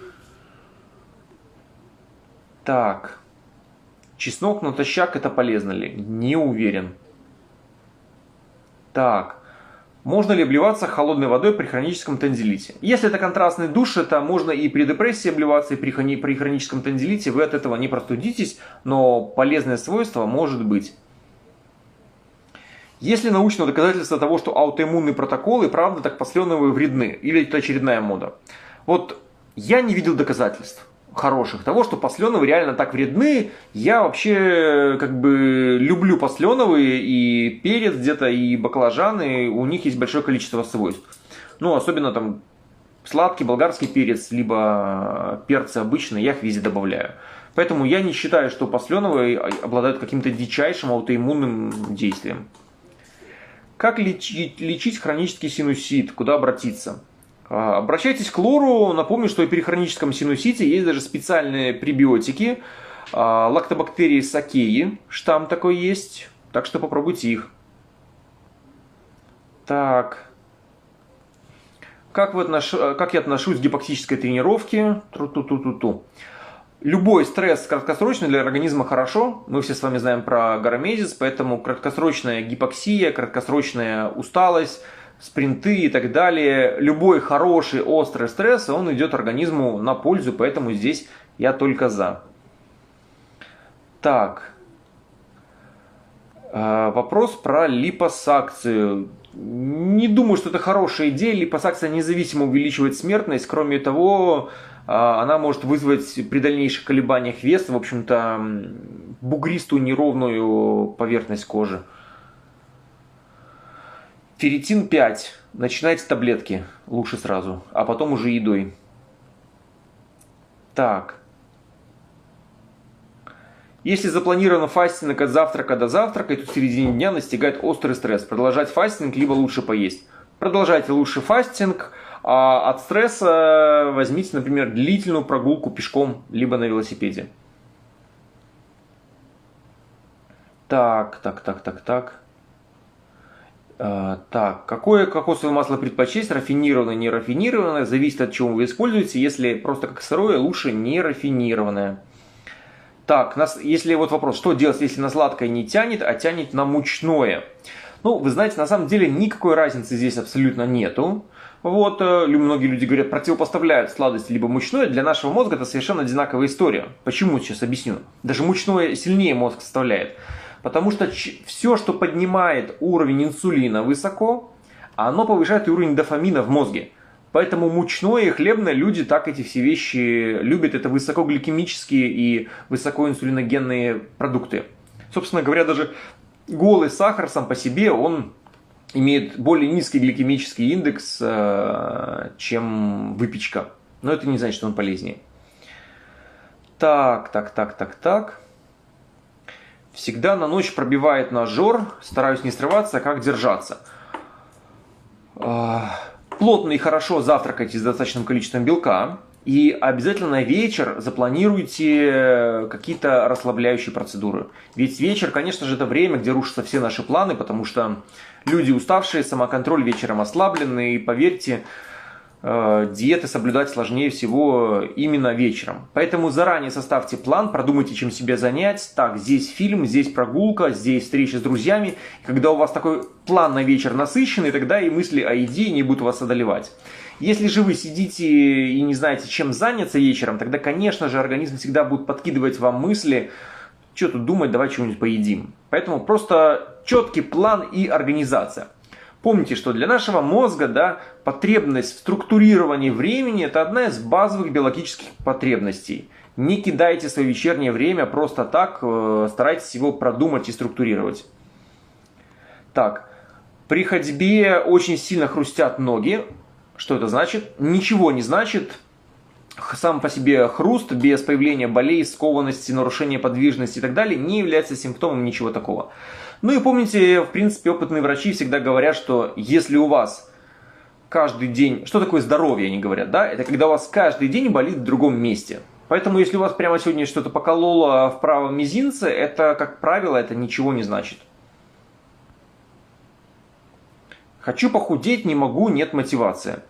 Так. Чеснок натощак это полезно ли? Не уверен. Так. Можно ли обливаться холодной водой при хроническом танзелите? Если это контрастный душ, это можно и при депрессии обливаться, и при, при хроническом танзелите. Вы от этого не простудитесь, но полезное свойство может быть. Есть ли научное доказательство того, что аутоиммунные протоколы, правда, так посленовые вредны? Или это очередная мода? Вот я не видел доказательств хороших того, что посленовые реально так вредны. Я вообще как бы люблю посленовые, и перец где-то, и баклажаны, у них есть большое количество свойств. Ну, особенно там сладкий болгарский перец, либо перцы обычные, я их везде добавляю. Поэтому я не считаю, что посленовые обладают каким-то дичайшим аутоиммунным действием. Как лечить, лечить хронический синусит? Куда обратиться? Обращайтесь к лору. Напомню, что при хроническом синусите есть даже специальные пребиотики. Лактобактерии сакеи, штамм такой есть. Так что попробуйте их. Так. Как, вы отнош... как я отношусь к гипоксической тренировке? Тру-ту-ту-ту-ту. Любой стресс краткосрочный для организма хорошо. Мы все с вами знаем про гарамезис, поэтому краткосрочная гипоксия, краткосрочная усталость, спринты и так далее. Любой хороший острый стресс, он идет организму на пользу, поэтому здесь я только за. Так. Вопрос про липосакцию. Не думаю, что это хорошая идея. Липосакция независимо увеличивает смертность. Кроме того, она может вызвать при дальнейших колебаниях веса, в общем-то, бугристую неровную поверхность кожи. Ферритин пять. Начинайте таблетки. Лучше сразу. А потом уже едой. Так. Если запланировано фастинг от завтрака до завтрака, то в середине дня настигает острый стресс. Продолжать фастинг, либо лучше поесть. Продолжайте лучше фастинг. А от стресса возьмите, например, длительную прогулку пешком, либо на велосипеде. Так, так, так, так, так. Так, какое кокосовое масло предпочесть, рафинированное, не рафинированное, зависит от чего вы используете. Если просто как сырое, лучше не рафинированное. Так, нас, если вот вопрос, что делать, если на сладкое не тянет, а тянет на мучное? Ну, вы знаете, на самом деле никакой разницы здесь абсолютно нету. Вот, многие люди говорят, противопоставляют сладость либо мучное. Для нашего мозга это совершенно одинаковая история. Почему, сейчас объясню. Даже мучное сильнее мозг составляет. Потому что все, что поднимает уровень инсулина высоко, оно повышает и уровень дофамина в мозге. Поэтому мучное и хлебное люди так эти все вещи любят. Это высокогликемические и высокоинсулиногенные продукты. Собственно говоря, даже голый сахар сам по себе, он имеет более низкий гликемический индекс, чем выпечка. Но это не значит, что он полезнее. Так, так, так, так, так. Всегда на ночь пробивает ножор, стараюсь не срываться, как держаться. Плотно и хорошо завтракайте с достаточным количеством белка. И обязательно на вечер запланируйте какие-то расслабляющие процедуры. Ведь вечер, конечно же, это время, где рушатся все наши планы, потому что люди уставшие, самоконтроль вечером ослабленный. И поверьте, диеты соблюдать сложнее всего именно вечером. Поэтому заранее составьте план, продумайте, чем себя занять. Так, здесь фильм, здесь прогулка, здесь встреча с друзьями. Когда у вас такой план на вечер насыщенный, тогда и мысли о еде не будут вас одолевать. Если же вы сидите и не знаете, чем заняться вечером, тогда, конечно же, организм всегда будет подкидывать вам мысли, что тут думать, давай что-нибудь поедим. Поэтому просто четкий план и организация. Помните, что для нашего мозга, да, потребность в структурировании времени – это одна из базовых биологических потребностей. Не кидайте свое вечернее время просто так, старайтесь его продумать и структурировать. Так, при ходьбе очень сильно хрустят ноги. Что это значит? Ничего не значит. Сам по себе хруст без появления болей, скованности, нарушения подвижности и так далее не является симптомом ничего такого. Ну и помните, в принципе, опытные врачи всегда говорят, что если у вас каждый день... Что такое здоровье, они говорят, да? Это когда у вас каждый день болит в другом месте. Поэтому если у вас прямо сегодня что-то покололо в правом мизинце, это, как правило, это ничего не значит. Хочу похудеть, не могу, нет мотивации.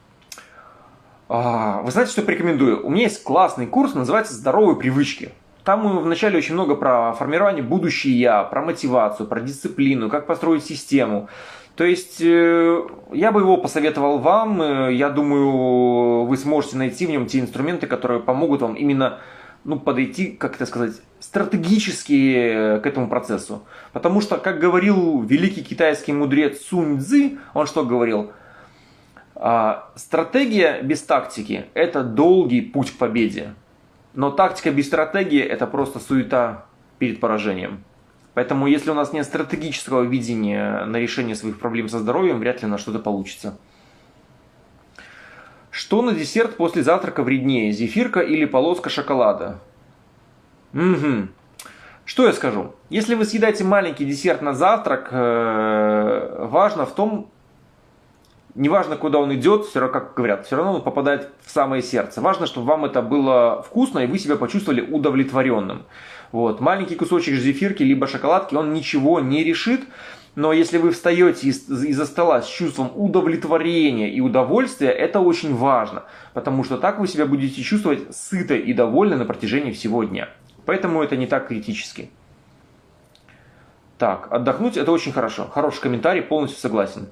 Вы знаете, что я порекомендую? У меня есть классный курс, называется «Здоровые привычки». Там мы вначале очень много про формирование будущего я, про мотивацию, про дисциплину, как построить систему. То есть я бы его посоветовал вам. Я думаю, вы сможете найти в нем те инструменты, которые помогут вам именно ну, подойти, как это сказать, стратегически к этому процессу. Потому что, как говорил великий китайский мудрец Сунь Цзы, он что говорил? Стратегия без тактики – это долгий путь к победе. Но тактика без стратегии – это просто суета перед поражением. Поэтому, если у нас нет стратегического видения на решение своих проблем со здоровьем, вряд ли на что-то получится. Что на десерт после завтрака вреднее, зефирка или полоска шоколада? Угу. Что я скажу? Если вы съедаете маленький десерт на завтрак, важно в том, неважно, куда он идет, все равно, как говорят, все равно он попадает в самое сердце. Важно, чтобы вам это было вкусно и вы себя почувствовали удовлетворенным. Вот. Маленький кусочек зефирки либо шоколадки, он ничего не решит. Но если вы встаете из-за стола с чувством удовлетворения и удовольствия, это очень важно. Потому что так вы себя будете чувствовать сыто и довольны на протяжении всего дня. Поэтому это не так критически. Так, отдохнуть это очень хорошо. Хороший комментарий, полностью согласен.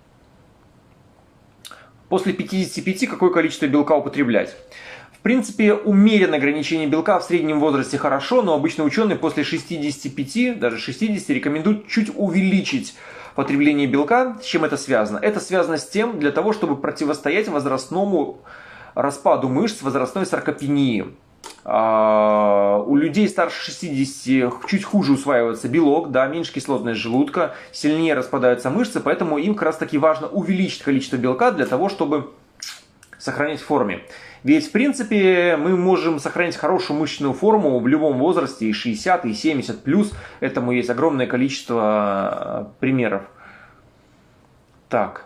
После пятидесяти пяти какое количество белка употреблять? В принципе, умеренное ограничение белка в среднем возрасте хорошо, но обычно ученые после шестидесяти пяти, даже шестидесяти, рекомендуют чуть увеличить потребление белка. С чем это связано? Это связано с тем, для того, чтобы противостоять возрастному распаду мышц, возрастной саркопении. А, у людей старше шестидесяти чуть хуже усваивается белок, да, меньше кислотность желудка, сильнее распадаются мышцы, поэтому им как раз таки важно увеличить количество белка для того, чтобы сохранять в форме. Ведь в принципе мы можем сохранить хорошую мышечную форму в любом возрасте, и шестьдесят, и семьдесят плюс, этому есть огромное количество примеров. Так.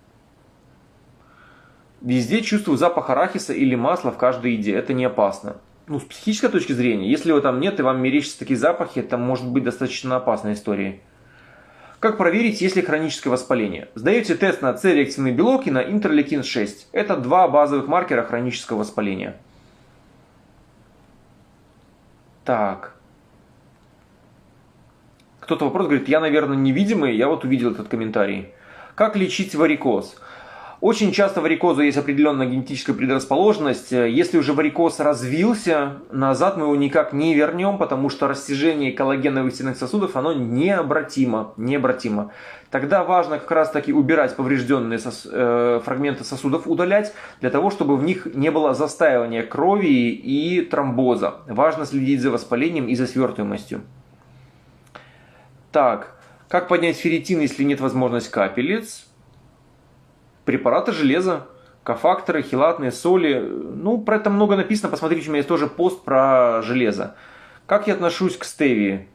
Везде чувствую запах арахиса или масла в каждой еде. Это не опасно. Ну, с психической точки зрения, если его там нет и вам мерещатся такие запахи, это может быть достаточно опасной историей. Как проверить, есть ли хроническое воспаление? Сдаете тест на С-реактивный белок и на интерлейкин шесть. Это два базовых маркера хронического воспаления. Так. Кто-то вопрос говорит, я, наверное, невидимый, я вот увидел этот комментарий. Как лечить варикоз? Очень часто варикозу есть определенная генетическая предрасположенность. Если уже варикоз развился, назад мы его никак не вернем, потому что растяжение коллагеновых стенных сосудов, оно необратимо. необратимо. Тогда важно как раз таки убирать поврежденные сос, э, фрагменты сосудов, удалять, для того, чтобы в них не было застаивания крови и тромбоза. Важно следить за воспалением и за свертываемостью. Так, как поднять ферритин, если нет возможности капелец? Препараты железа, кофакторы, хелатные соли. Ну, про это много написано. Посмотрите, у меня есть тоже пост про железо. Как я отношусь к стевии?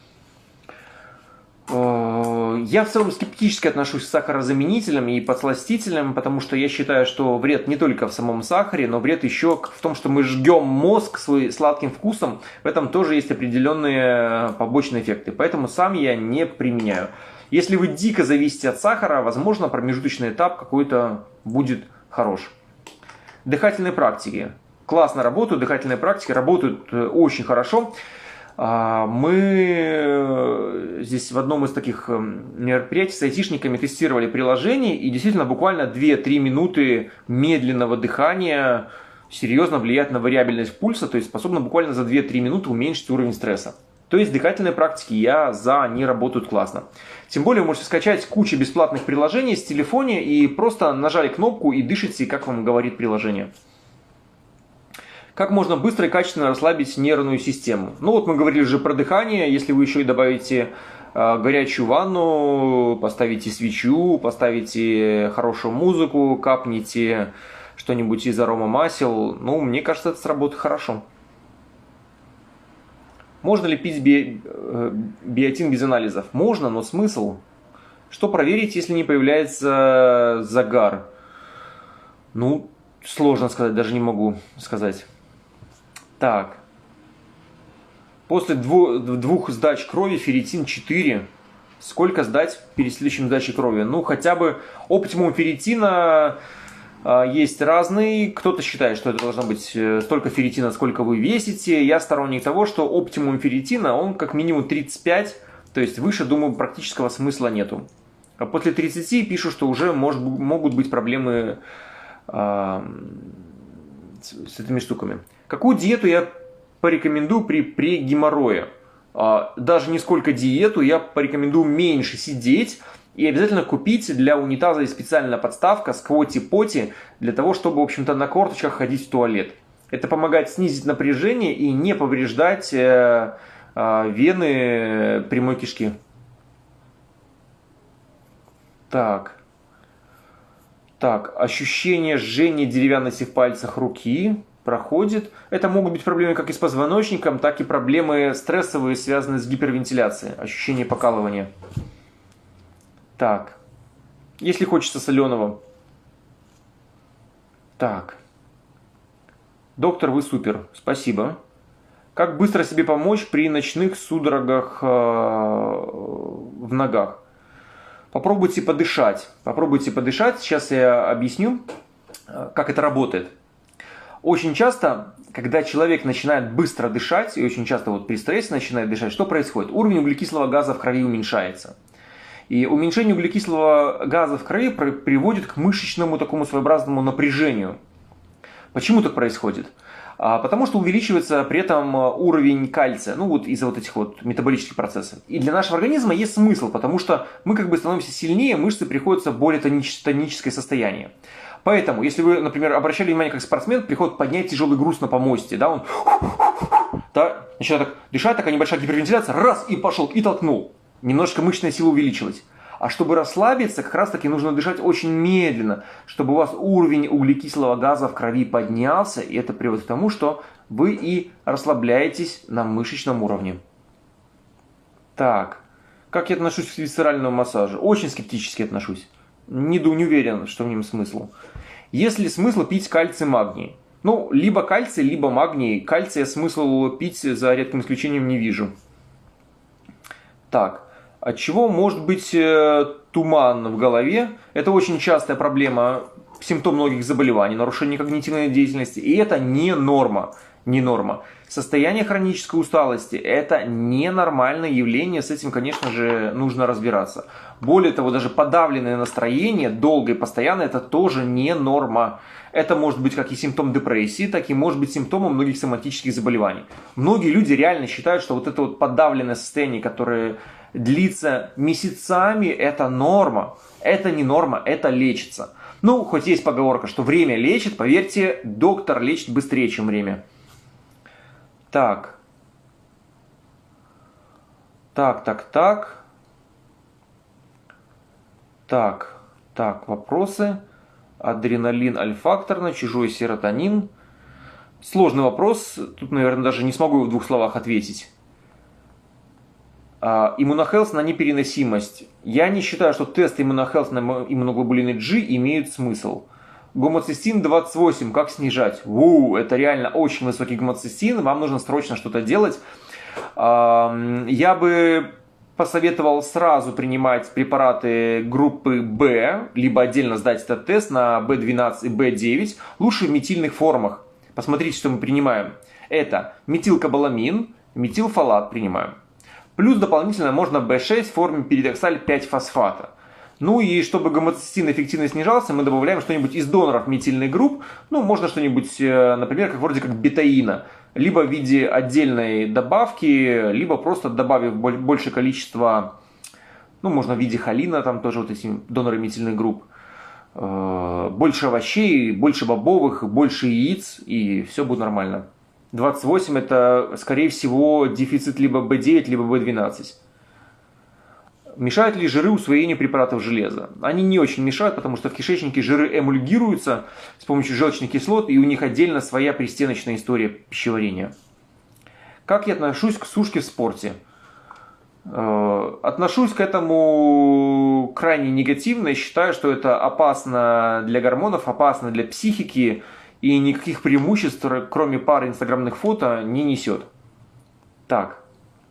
Я в целом скептически отношусь к сахарозаменителям и подсластителям, потому что я считаю, что вред не только в самом сахаре, но вред еще в том, что мы жгем мозг свой сладким вкусом. В этом тоже есть определенные побочные эффекты. Поэтому сам я не применяю. Если вы дико зависите от сахара, возможно, промежуточный этап какой-то будет хорош. Дыхательные практики. Классно работают, дыхательные практики работают очень хорошо. Мы здесь в одном из таких мероприятий с айтишниками тестировали приложение, и действительно буквально две-три минуты медленного дыхания серьезно влияет на вариабельность пульса, то есть способно буквально за две-три минуты уменьшить уровень стресса. То есть дыхательные практики я за, они работают классно. Тем более вы можете скачать кучу бесплатных приложений с телефоне и просто нажали кнопку и дышите, как вам говорит приложение. Как можно быстро и качественно расслабить нервную систему? Ну вот мы говорили уже про дыхание. Если вы еще и добавите э, горячую ванну, поставите свечу, поставите хорошую музыку, капните что-нибудь из аромамасел, ну, мне кажется, это сработает хорошо. Можно ли пить би... биотин без анализов? Можно, но смысл? Что проверить, если не появляется загар? Ну, сложно сказать, даже не могу сказать. Так. После двух, двух сдач крови ферритин четыре. Сколько сдать перед следующим сдачей крови? Ну, хотя бы оптимум ферритина э, есть разный. Кто-то считает, что это должно быть столько ферритина, сколько вы весите. Я сторонник того, что оптимум ферритина, он как минимум тридцать пять. То есть выше, думаю, практического смысла нету. А после тридцати пишут, что уже может, могут быть проблемы э, с, с этими штуками. Какую диету я порекомендую при, при геморрое? А, даже не сколько диету, я порекомендую меньше сидеть и обязательно купить для унитаза специальная подставка сквоти-поти для того, чтобы, в общем-то, на корточках ходить в туалет. Это помогает снизить напряжение и не повреждать э, э, вены прямой кишки. Так. Так, ощущение жжения деревянности в пальцах руки проходит. Это могут быть проблемы как и с позвоночником, так и проблемы стрессовые, связанные с гипервентиляцией. Ощущение покалывания. Так. Если хочется соленого. Так. Доктор, вы супер. Спасибо. Как быстро себе помочь при ночных судорогах э, в ногах? Попробуйте подышать. Попробуйте подышать. Сейчас я объясню, как это работает. Очень часто, когда человек начинает быстро дышать, и очень часто вот при стрессе начинает дышать, что происходит? Уровень углекислого газа в крови уменьшается. И уменьшение углекислого газа в крови приводит к мышечному такому своеобразному напряжению. Почему так происходит? Потому что увеличивается при этом уровень кальция, ну вот из-за вот этих вот метаболических процессов. И для нашего организма есть смысл, потому что мы как бы становимся сильнее, мышцы приходятся в более тоническое состояние. Поэтому, если вы, например, обращали внимание, как спортсмен приходит поднять тяжелый груз на помосте, да, он да, начинает так дышать, такая небольшая гипервентиляция, раз, и пошел, и толкнул. Немножко мышечная сила увеличилась. А чтобы расслабиться, как раз таки нужно дышать очень медленно, чтобы у вас уровень углекислого газа в крови поднялся, и это приводит к тому, что вы и расслабляетесь на мышечном уровне. Так, как я отношусь к висцеральному массажу? Очень скептически отношусь. Не, не уверен, что в нем смысл. Есть ли смысл пить кальций, магний? Ну, либо кальций, либо магний. Кальция смысл пить за редким исключением не вижу. Так. От чего может быть э, туман в голове? Это очень частая проблема, симптом многих заболеваний, нарушение когнитивной деятельности. И это не норма. Не норма. Состояние хронической усталости – это ненормальное явление. С этим, конечно же, нужно разбираться. Более того, даже подавленное настроение, долго и постоянно – это тоже не норма. Это может быть как и симптом депрессии, так и может быть симптомом многих соматических заболеваний. Многие люди реально считают, что вот это вот подавленное состояние, которое длится месяцами, это норма. Это не норма, это лечится. Ну, хоть есть поговорка, что время лечит, поверьте, доктор лечит быстрее, чем время. Так. Так, так, так. Так, так, вопросы. Адреналин альфакторный, чужой серотонин. Сложный вопрос. Тут, наверное, даже не смогу в двух словах ответить. Иммунохелс на непереносимость. Я не считаю, что тесты иммунохелс на иммуноглобулины G имеют смысл. Гомоцистин двадцать восемь, как снижать? У, это реально очень высокий гомоцистин, вам нужно срочно что-то делать. Я бы посоветовал сразу принимать препараты группы В, либо отдельно сдать этот тест на бэ двенадцать и бэ девять, лучше в метильных формах. Посмотрите, что мы принимаем. Это метилкобаламин, метилфолат принимаем. Плюс дополнительно можно бэ шесть в форме пиридоксаль пять фосфата. Ну и чтобы гомоцистин эффективно снижался, мы добавляем что-нибудь из доноров метильных групп. Ну, можно что-нибудь, например, как вроде как бетаина. Либо в виде отдельной добавки, либо просто добавив большее количество, ну, можно в виде холина, там тоже вот эти доноры метильных групп. больше овощей, больше бобовых, больше яиц, и все будет нормально. двадцать восемь это, скорее всего, дефицит либо бэ девять, либо бэ двенадцать. Мешают ли жиры усвоению препаратов железа? Они не очень мешают, потому что в кишечнике жиры эмульгируются с помощью желчных кислот, и у них отдельно своя пристеночная история пищеварения. Как я отношусь к сушке в спорте? Отношусь к этому крайне негативно и считаю, что это опасно для гормонов, опасно для психики и никаких преимуществ, кроме пары инстаграмных фото, не несет. Так.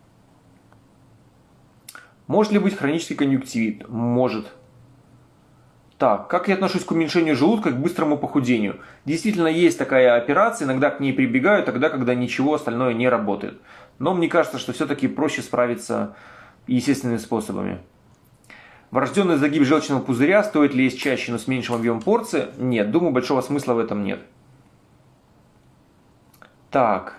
Может ли быть хронический конъюнктивит? Может. Так, как я отношусь к уменьшению желудка, к быстрому похудению? Действительно, есть такая операция, иногда к ней прибегаю, тогда, когда ничего остальное не работает. Но мне кажется, что все-таки проще справиться естественными способами. Врожденный загиб желчного пузыря, стоит ли есть чаще, но с меньшим объемом порции? Нет, думаю, большого смысла в этом нет. Так.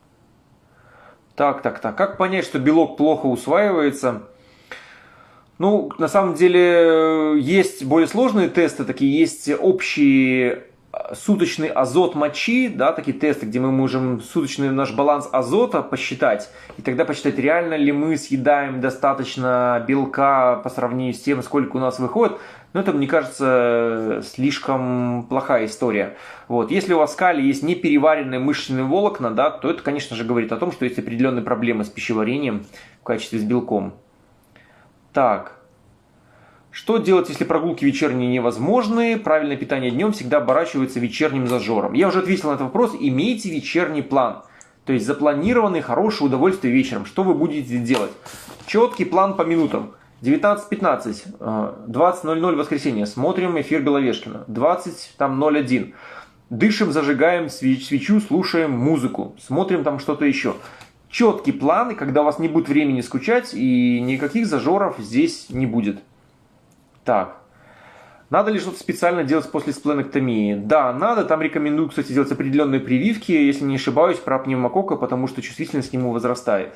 Так, так, так. Как понять, что белок плохо усваивается? Ну, на самом деле, есть более сложные тесты, такие есть общий суточный азот мочи, да, такие тесты, где мы можем суточный наш баланс азота посчитать, и тогда посчитать, реально ли мы съедаем достаточно белка по сравнению с тем, сколько у нас выходит. Но это, мне кажется, слишком плохая история. Вот. Если у вас в калии есть непереваренные мышечные волокна, да, то это, конечно же, говорит о том, что есть определенные проблемы с пищеварением в качестве с белком. Так. Что делать, если прогулки вечерние невозможны? Правильное питание днем всегда оборачивается вечерним зажором. Я уже ответил на этот вопрос. Имейте вечерний план. То есть запланированный хорошее удовольствие вечером. Что вы будете делать? Четкий план по минутам. девятнадцать пятнадцать, двадцать ноль ноль воскресенье. Смотрим эфир Беловешкина. двадцать ноль один. Дышим, зажигаем свечу, слушаем музыку. Смотрим там что-то еще. Четкий план, и когда у вас не будет времени скучать, и никаких зажоров здесь не будет. Так, надо ли что-то специально делать после спленэктомии? Да, надо, там рекомендую, кстати, делать определенные прививки, если не ошибаюсь, про пневмококка, потому что чувствительность к нему возрастает.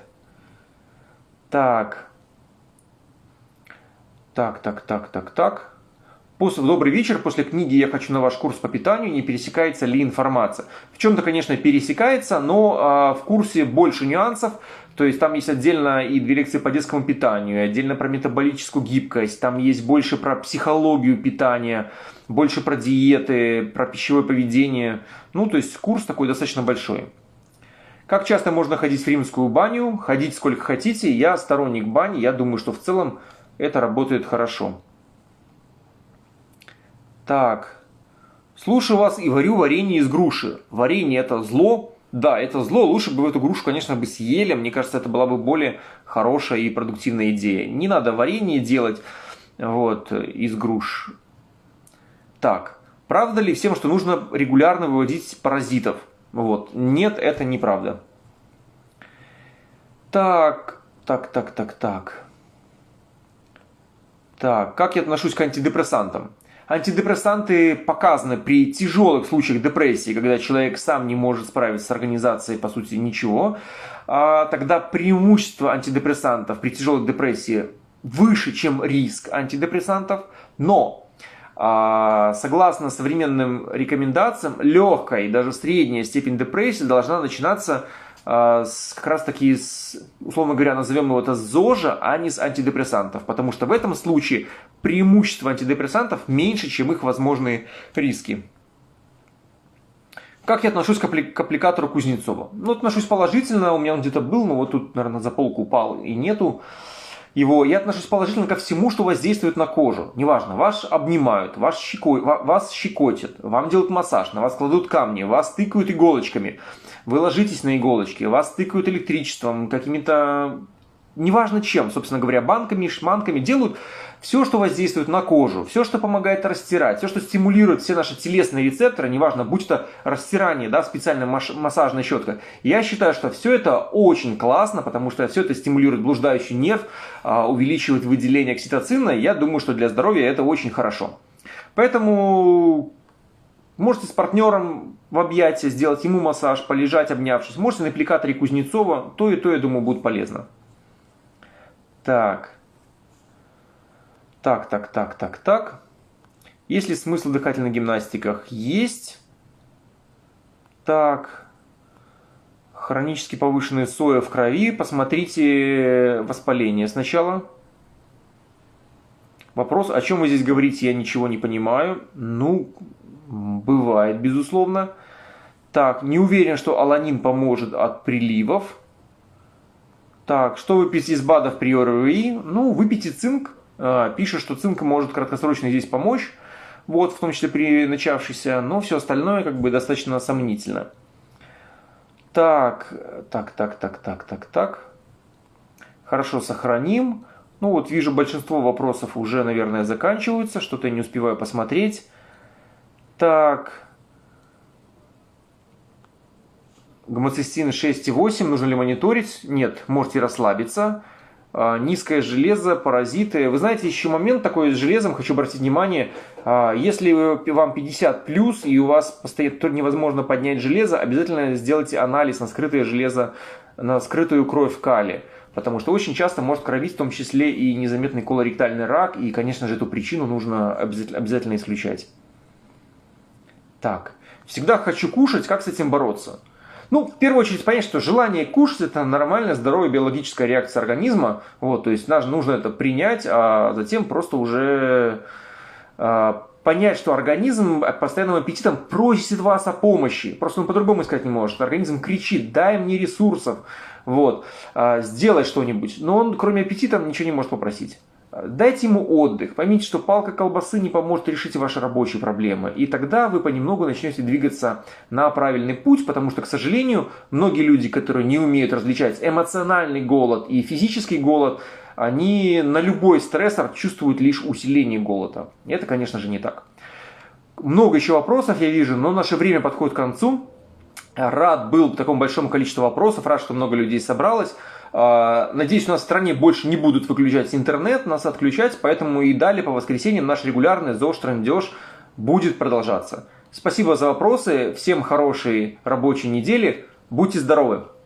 Так, так, так, так, так, так. После, добрый вечер, после книги «Я хочу на ваш курс по питанию» не пересекается ли информация? В чем-то, конечно, пересекается, но а, в курсе больше нюансов. То есть там есть отдельно и две лекции по детскому питанию, отдельно про метаболическую гибкость, там есть больше про психологию питания, больше про диеты, про пищевое поведение. Ну, то есть курс такой достаточно большой. Как часто можно ходить в римскую баню? Ходить сколько хотите. Я сторонник бани, я думаю, что в целом это работает хорошо. Так, слушаю вас и варю варенье из груши. Варенье это зло? Да, это зло. Лучше бы эту грушу, конечно, бы съели. Мне кажется, это была бы более хорошая и продуктивная идея. Не надо варенье делать вот, из груш. Так, правда ли всем, что нужно регулярно выводить паразитов? Вот. Нет, это неправда. Так, так, так, так, так. Так, как я отношусь к антидепрессантам? Антидепрессанты показаны при тяжелых случаях депрессии, когда человек сам не может справиться с организацией, по сути, ничего. А тогда преимущество антидепрессантов при тяжелой депрессии выше, чем риск антидепрессантов. Но, а, согласно современным рекомендациям, легкая и даже средняя степень депрессии должна начинаться а, с, как раз таки, с, условно говоря, назовем его это с ЗОЖа, а не с антидепрессантов. Потому что в этом случае преимущество антидепрессантов меньше, чем их возможные риски. Как я отношусь к, апли- к аппликатору Кузнецова? Ну, отношусь положительно, у меня он где-то был, но вот тут, наверное, за полку упал и нету его. Я отношусь положительно ко всему, что воздействует на кожу. Неважно, вас обнимают, вас, щеко... вас щекотят, вам делают массаж, на вас кладут камни, вас тыкают иголочками. Вы ложитесь на иголочки, вас тыкают электричеством, какими-то, неважно чем, собственно говоря, банками, шманками, делают все, что воздействует на кожу, все, что помогает растирать, все, что стимулирует все наши телесные рецепторы, неважно, будь это растирание, да, специальная массажная щетка. Я считаю, что все это очень классно, потому что все это стимулирует блуждающий нерв, увеличивает выделение окситоцина. Я думаю, что для здоровья это очень хорошо. Поэтому можете с партнером в объятия сделать ему массаж, полежать, обнявшись. Можете на аппликаторе Кузнецова. То и то, я думаю, будет полезно. Так. Так, так, так, так, так. Есть ли смысл в дыхательных гимнастиках? Есть. Так. Хронически повышенные соя в крови. Посмотрите воспаление сначала. Вопрос, о чем вы здесь говорите, я ничего не понимаю. Ну, бывает, безусловно. Так, не уверен, что аланин поможет от приливов. Так, что выпить из БАДов при ОРВИ? Ну, выпейте цинк. Пишет, что цинк может краткосрочно здесь помочь. Вот, в том числе при начавшейся. Но все остальное как бы достаточно сомнительно. Так, так, так, так, так, так, так. Хорошо, сохраним. Ну вот вижу, большинство вопросов уже, наверное, заканчиваются. Что-то я не успеваю посмотреть. Так. Гомоцистин шесть и восемь. Нужно ли мониторить? Нет, можете расслабиться. Низкое железо, паразиты. Вы знаете, еще момент такой с железом, хочу обратить внимание. Если вам пятьдесят плюс и у вас постоянно невозможно поднять железо, обязательно сделайте анализ на скрытое железо, на скрытую кровь калия. Потому что очень часто может кровить в том числе и незаметный колоректальный рак. И, конечно же, эту причину нужно обязательно, обязательно исключать. Так. Всегда хочу кушать. Как с этим бороться? Ну, в первую очередь понять, что желание кушать – это нормальная, здоровая биологическая реакция организма. Вот, то есть нужно это принять, а затем просто уже а, понять, что организм постоянным аппетитом просит вас о помощи. Просто он по-другому сказать не может. Организм кричит: дай мне ресурсов, вот, а, сделай что-нибудь. Но он, кроме аппетита, ничего не может попросить. Дайте ему отдых. Поймите, что палка колбасы не поможет решить ваши рабочие проблемы. И тогда вы понемногу начнете двигаться на правильный путь, потому что, к сожалению, многие люди, которые не умеют различать эмоциональный голод и физический голод, они на любой стрессор чувствуют лишь усиление голода. И это, конечно же, не так. Много еще вопросов я вижу, но наше время подходит к концу. Рад был такому большому количеству вопросов, рад, что много людей собралось. Надеюсь, у нас в стране больше не будут выключать интернет, нас отключать, поэтому и далее по воскресеньям наш регулярный ЗОЖ Трындеж будет продолжаться. Спасибо за вопросы, всем хорошей рабочей недели, будьте здоровы!